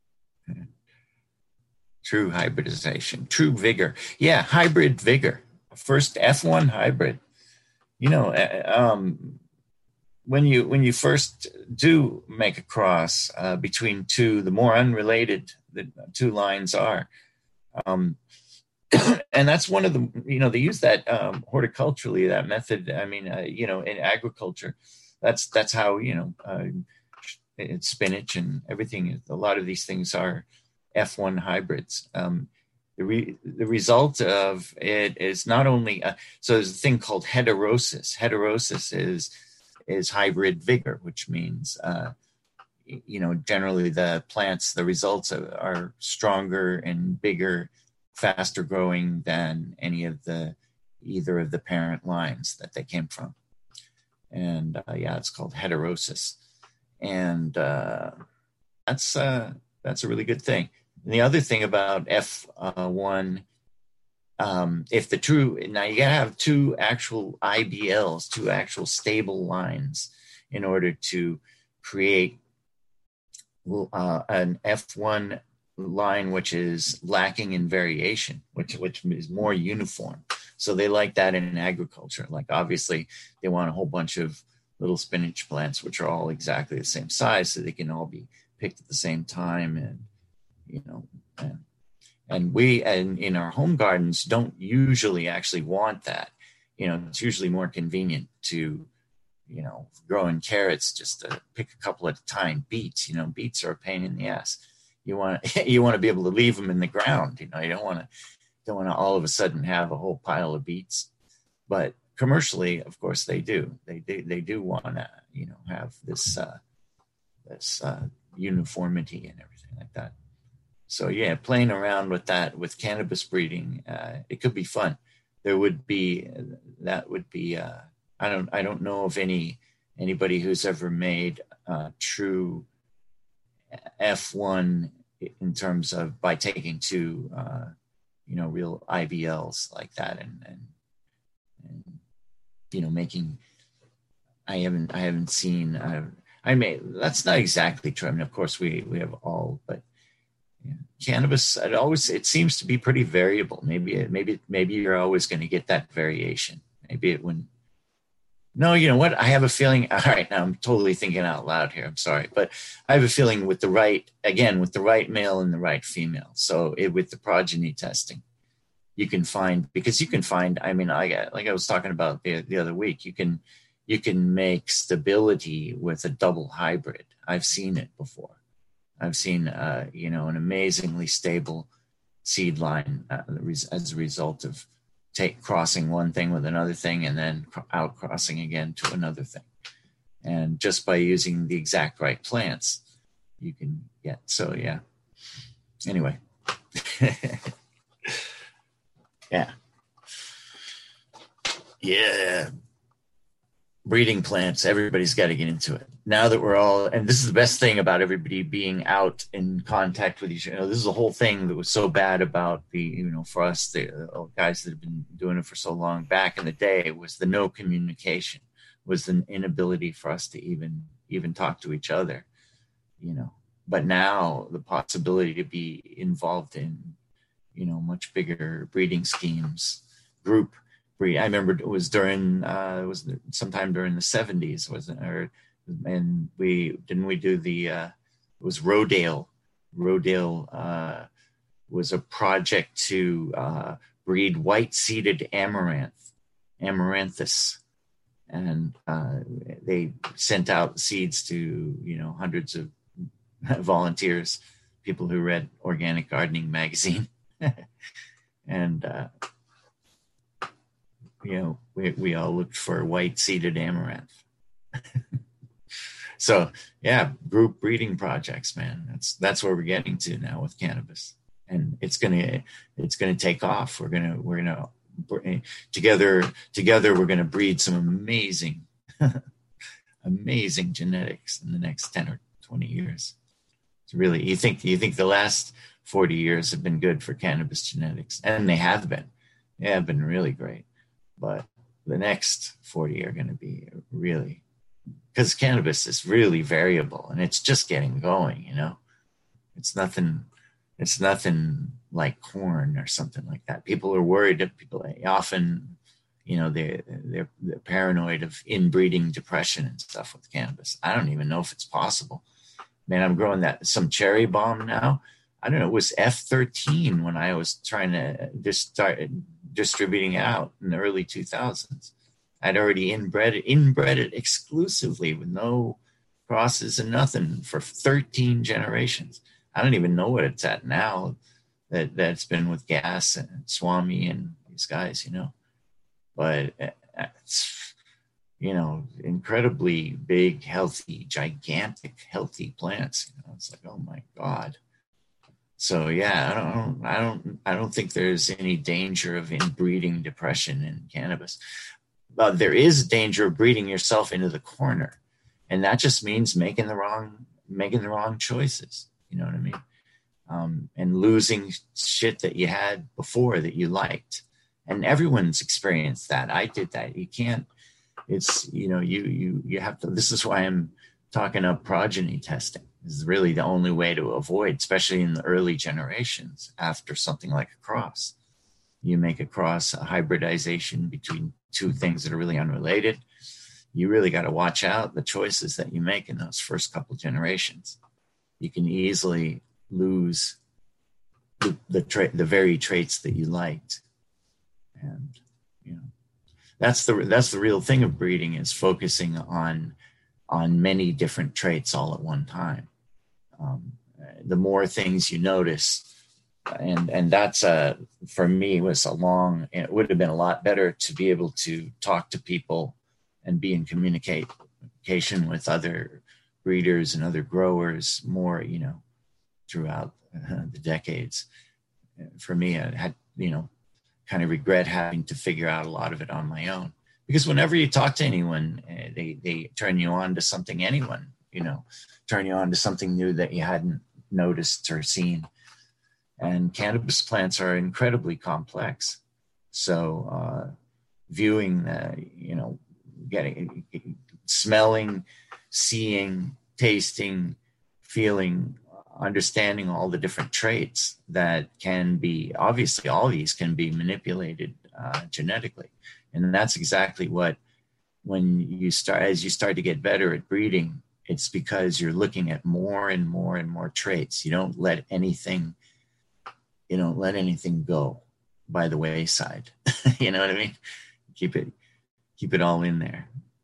True hybridization, true vigor. Yeah, hybrid vigor. First F one hybrid. You know, um, when you when you first do make a cross uh, between two, the more unrelated the two lines are." Um, And that's one of the, you know, they use that um, horticulturally, that method. I mean, uh, you know, in agriculture, that's that's how, you know, uh, it's spinach and everything. A lot of these things are F one hybrids. Um, the, re, the result of it is not only, uh, so there's a thing called heterosis. Heterosis is, is hybrid vigor, which means, uh, you know, generally the plants, the results are, are stronger and bigger, faster growing than any of the, either of the parent lines that they came from. And uh, yeah, it's called heterosis. And uh, that's, uh, that's a really good thing. And the other thing about F one, um, if the true, now you gotta have two actual I B Ls, two actual stable lines in order to create uh, an F one line which is lacking in variation, which which is more uniform. So they like that in agriculture. Like obviously they want a whole bunch of little spinach plants which are all exactly the same size, so they can all be picked at the same time. And you know, and, and we and in our home gardens don't usually actually want that. You know, it's usually more convenient to, you know, growing carrots just to pick a couple at a time. Beets, you know, beets are a pain in the ass. you want you want to be able to leave them in the ground. You know, you don't want to don't want to all of a sudden have a whole pile of beets. But commercially, of course, they do. They they, they do want to, you know, have this uh, this uh, uniformity and everything like that. So yeah, playing around with that with cannabis breeding, uh, it could be fun. There would be that would be. Uh, I don't I don't know of any anybody who's ever made uh, true F one in terms of by taking two, uh, you know, real I B Ls like that, and, and and you know, making. I haven't I haven't seen. Uh, I may that's not exactly true. I mean, of course, we we have all, but yeah, cannabis. It always it seems to be pretty variable. Maybe maybe maybe you're always going to get that variation. Maybe it wouldn't. No, you know what? I have a feeling. All right, now I'm totally thinking out loud here. I'm sorry, but I have a feeling with the right, again, with the right male and the right female. So it, with the progeny testing, you can find because you can find. I mean, I like I was talking about the the other week. You can you can make stability with a double hybrid. I've seen it before. I've seen uh, you know an amazingly stable seed line uh, as a result of. Take crossing one thing with another thing and then out crossing again to another thing. And just by using the exact right plants, you can get, so yeah. Anyway. yeah. Yeah. Breeding plants, everybody's got to get into it. Now that we're all, and this is the best thing about everybody being out in contact with each other. You know, this is a whole thing that was so bad about the, you know, for us, the uh, guys that have been doing it for so long back in the day was the no communication, was the inability for us to even, even talk to each other, you know. But now the possibility to be involved in, you know, much bigger breeding schemes, group breed. I remember it was during, uh, it was sometime during the seventies, wasn't it? Or, and we didn't we do the uh it was Rodale Rodale uh was a project to uh breed white-seeded amaranth amaranthus, and uh they sent out seeds to, you know, hundreds of volunteers, people who read Organic Gardening magazine. And uh you know, we, we all looked for white-seeded amaranth. So yeah, group breeding projects, man. That's that's where we're getting to now with cannabis, and it's gonna it's gonna take off. We're gonna we're gonna together together we're gonna breed some amazing, amazing genetics in the next ten or twenty years. It's really, you think you think the last forty years have been good for cannabis genetics, and they have been, they have been really great. But the next forty are going to be really. Because cannabis is really variable and it's just getting going, you know. It's nothing, it's nothing like corn or something like that. People are worried that people often, you know, they they're, they're paranoid of inbreeding depression and stuff with cannabis. I don't even know if it's possible. Man, I'm growing that some cherry bomb now. I don't know. It was F thirteen when I was trying to just start distributing it out in the early two thousands. I'd already inbred it, inbred it exclusively with no crosses and nothing for thirteen generations. I don't even know what it's at now that, that's been with Gas and Swami and these guys, you know. But it's, you know, incredibly big, healthy, gigantic, healthy plants. You know, it's like, oh my God. So yeah, I don't, I don't, I don't think there's any danger of inbreeding depression in cannabis. Uh, there is a danger of breeding yourself into the corner, and that just means making the wrong making the wrong choices. You know what I mean? Um, and losing shit that you had before that you liked. And everyone's experienced that. I did that. You can't. It's, you know, you you you have to. This is why I'm talking up progeny testing. This is really the only way to avoid, especially in the early generations after something like a cross. You make a cross, a hybridization between two things that are really unrelated. You really got to watch out the choices that you make in those first couple generations. You can easily lose the the, tra- the very traits that you liked, and you know that's the that's the real thing of breeding, is focusing on on many different traits all at one time. Um, the more things you notice. And and that's a, for me, was a long, it would have been a lot better to be able to talk to people and be in communication with other breeders and other growers more, you know, throughout uh, the decades. For me, I had, you know, kind of regret having to figure out a lot of it on my own. Because whenever you talk to anyone, uh, they, they turn you on to something, anyone, you know, turn you on to something new that you hadn't noticed or seen. And cannabis plants are incredibly complex. So uh, viewing, uh, you know, getting, smelling, seeing, tasting, feeling, understanding all the different traits that can be, obviously all these can be manipulated uh, genetically. And that's exactly what, when you start, as you start to get better at breeding, it's because you're looking at more and more and more traits. You don't let anything You don't let anything go by the wayside. You know what I mean? Keep it, keep it all in there.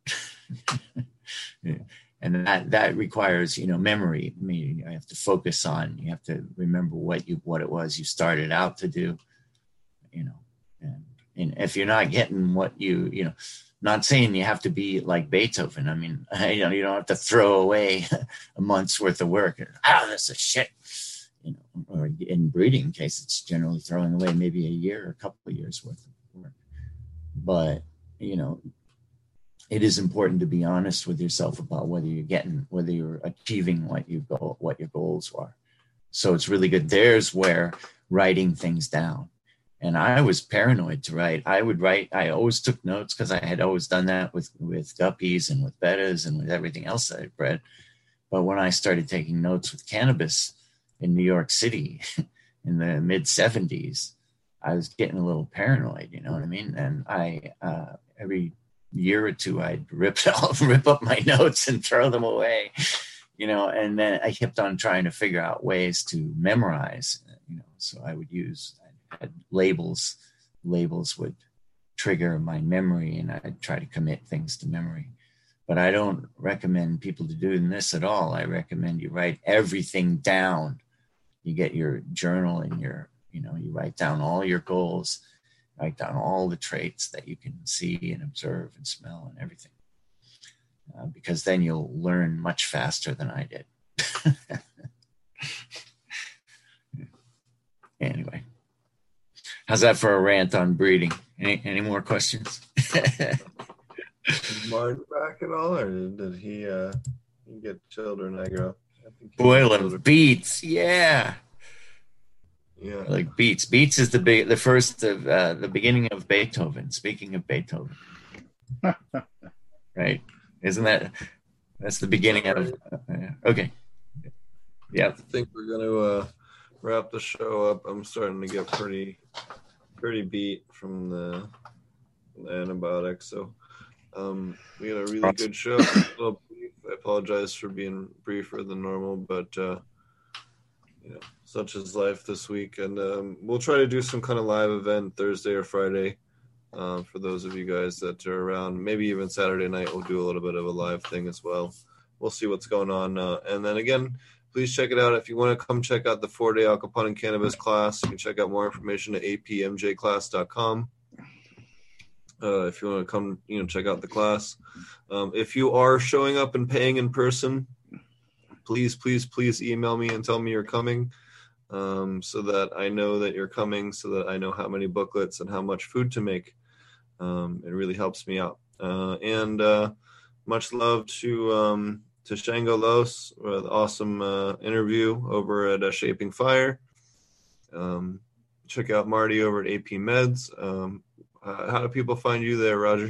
Yeah. And that, that requires, you know, memory. I mean, you have to focus on, you have to remember what you, what it was you started out to do, you know, and, and if you're not getting what you, you know, not saying you have to be like Beethoven. I mean, you know, you don't have to throw away a month's worth of work. Oh, this is shit. You know, or in breeding case, it's generally throwing away maybe a year or a couple of years worth of work. But, you know, it is important to be honest with yourself about whether you're getting, whether you're achieving what you go, what your goals are. So it's really good. There's where writing things down. And I was paranoid to write. I would write, I always took notes because I had always done that with, with guppies and with bettas and with everything else that I bred. But when I started taking notes with cannabis in New York City in the mid seventies, I was getting a little paranoid, you know what I mean? And I, uh, every year or two, I'd rip off, rip up my notes and throw them away, you know, and then I kept on trying to figure out ways to memorize, you know, so I would use, I had labels, labels would trigger my memory and I'd try to commit things to memory. But I don't recommend people to do this at all. I recommend you write everything down. You get your journal and your, you know, you write down all your goals, write down all the traits that you can see and observe and smell and everything. Uh, because then you'll learn much faster than I did. Anyway, how's that for a rant on breeding? Any, any more questions? Is Martin back at all, or did, did he uh, get children? I grow. I think he Boiling beets, yeah. Yeah, like beets. Beets is the big, the first of uh, the beginning of Beethoven. Speaking of Beethoven, right? Isn't that that's the beginning of? Uh, okay, yeah. I think we're gonna uh, wrap the show up. I'm starting to get pretty, pretty beat from the, the antibiotics. So um, we had a really good show. Well, I apologize for being briefer than normal, but uh, you know, such is life this week. And um, we'll try to do some kind of live event Thursday or Friday uh, for those of you guys that are around. Maybe even Saturday night we'll do a little bit of a live thing as well. We'll see what's going on. Uh, and then again, please check it out. If you want to come check out the four-day aquaponic cannabis class, you can check out more information at a p m j class dot com. Uh, if you want to come, you know, check out the class. Um, if you are showing up and paying in person, please, please, please email me and tell me you're coming, um, so that I know that you're coming, so that I know how many booklets and how much food to make. Um, it really helps me out. Uh, and uh, much love to um, to Shango Los, uh, the awesome uh, interview over at uh, Shaping Fire. Um, check out Marty over at A P Meds. Um, Uh, how do people find you there, Roger?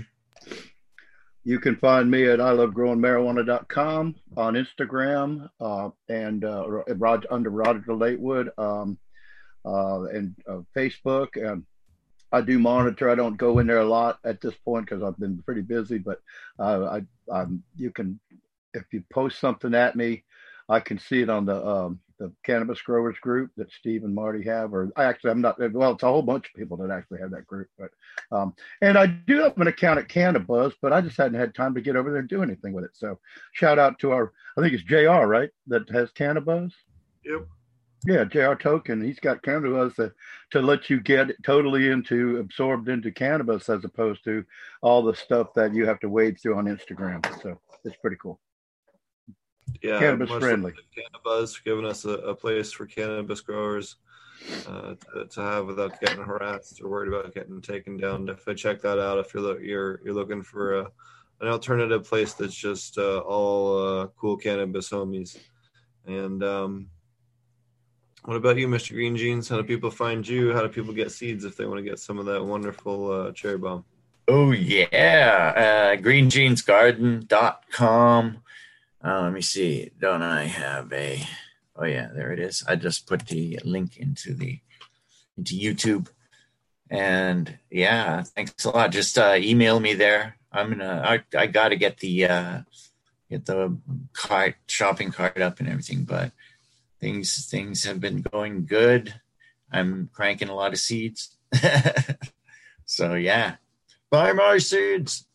You can find me at I love growing marijuana dot com on Instagram uh, and uh, Roger, under Roger Latewood um, uh, and uh, Facebook. And I do monitor. I don't go in there a lot at this point because I've been pretty busy. But uh, I, I'm, you can, if you post something at me, I can see it on the um, the cannabis growers group that Steve and Marty have, or I actually, I'm not, well, it's a whole bunch of people that actually have that group, but, um, and I do have an account at Cannabuzz, but I just hadn't had time to get over there and do anything with it. So shout out to our, I think it's J R, right? That has Cannabuzz. Yep. Yeah, J R. Token, he's got cannabis that to let you get totally into absorbed into cannabis as opposed to all the stuff that you have to wade through on Instagram. So it's pretty cool. Yeah, Cannabis much friendly. Cannabis for giving us a, a place for cannabis growers uh, to, to have without getting harassed or worried about getting taken down. Definitely check that out if you're lo- you're you're looking for a, an alternative place that's just uh, all uh, cool cannabis homies. And um, what about you, Mister Green Jeans? How do people find you? How do people get seeds if they want to get some of that wonderful uh, cherry bomb? Oh, yeah. Uh, green jeans garden dot com. Uh, let me see. Don't I have a... Oh, yeah, there it is. I just put the link into the into YouTube. And, yeah, thanks a lot. Just uh, email me there. I'm gonna... I, I got to get the... Uh, get the cart, shopping cart up and everything, but things things have been going good. I'm cranking a lot of seeds. So, yeah. Buy my seeds.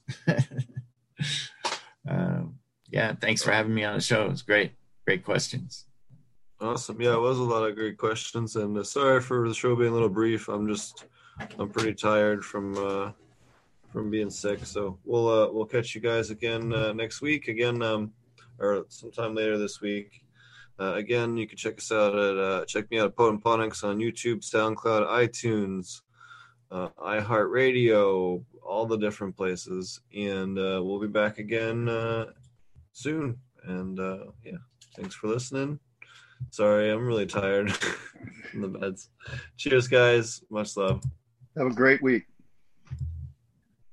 uh, yeah, thanks for having me on the show. It was great. Great questions. Awesome. Yeah, it was a lot of great questions. And uh, sorry for the show being a little brief. I'm just, I'm pretty tired from uh, from being sick. So we'll uh, we'll catch you guys again uh, next week. Again, um, or sometime later this week. Uh, again, you can check us out at uh, check me out at Potent Ponics on YouTube, SoundCloud, iTunes, uh, iHeartRadio, all the different places. And uh, we'll be back again uh, soon. And uh, yeah, thanks for listening. Sorry, I'm really tired from the meds. Cheers, guys. Much love. Have a great week.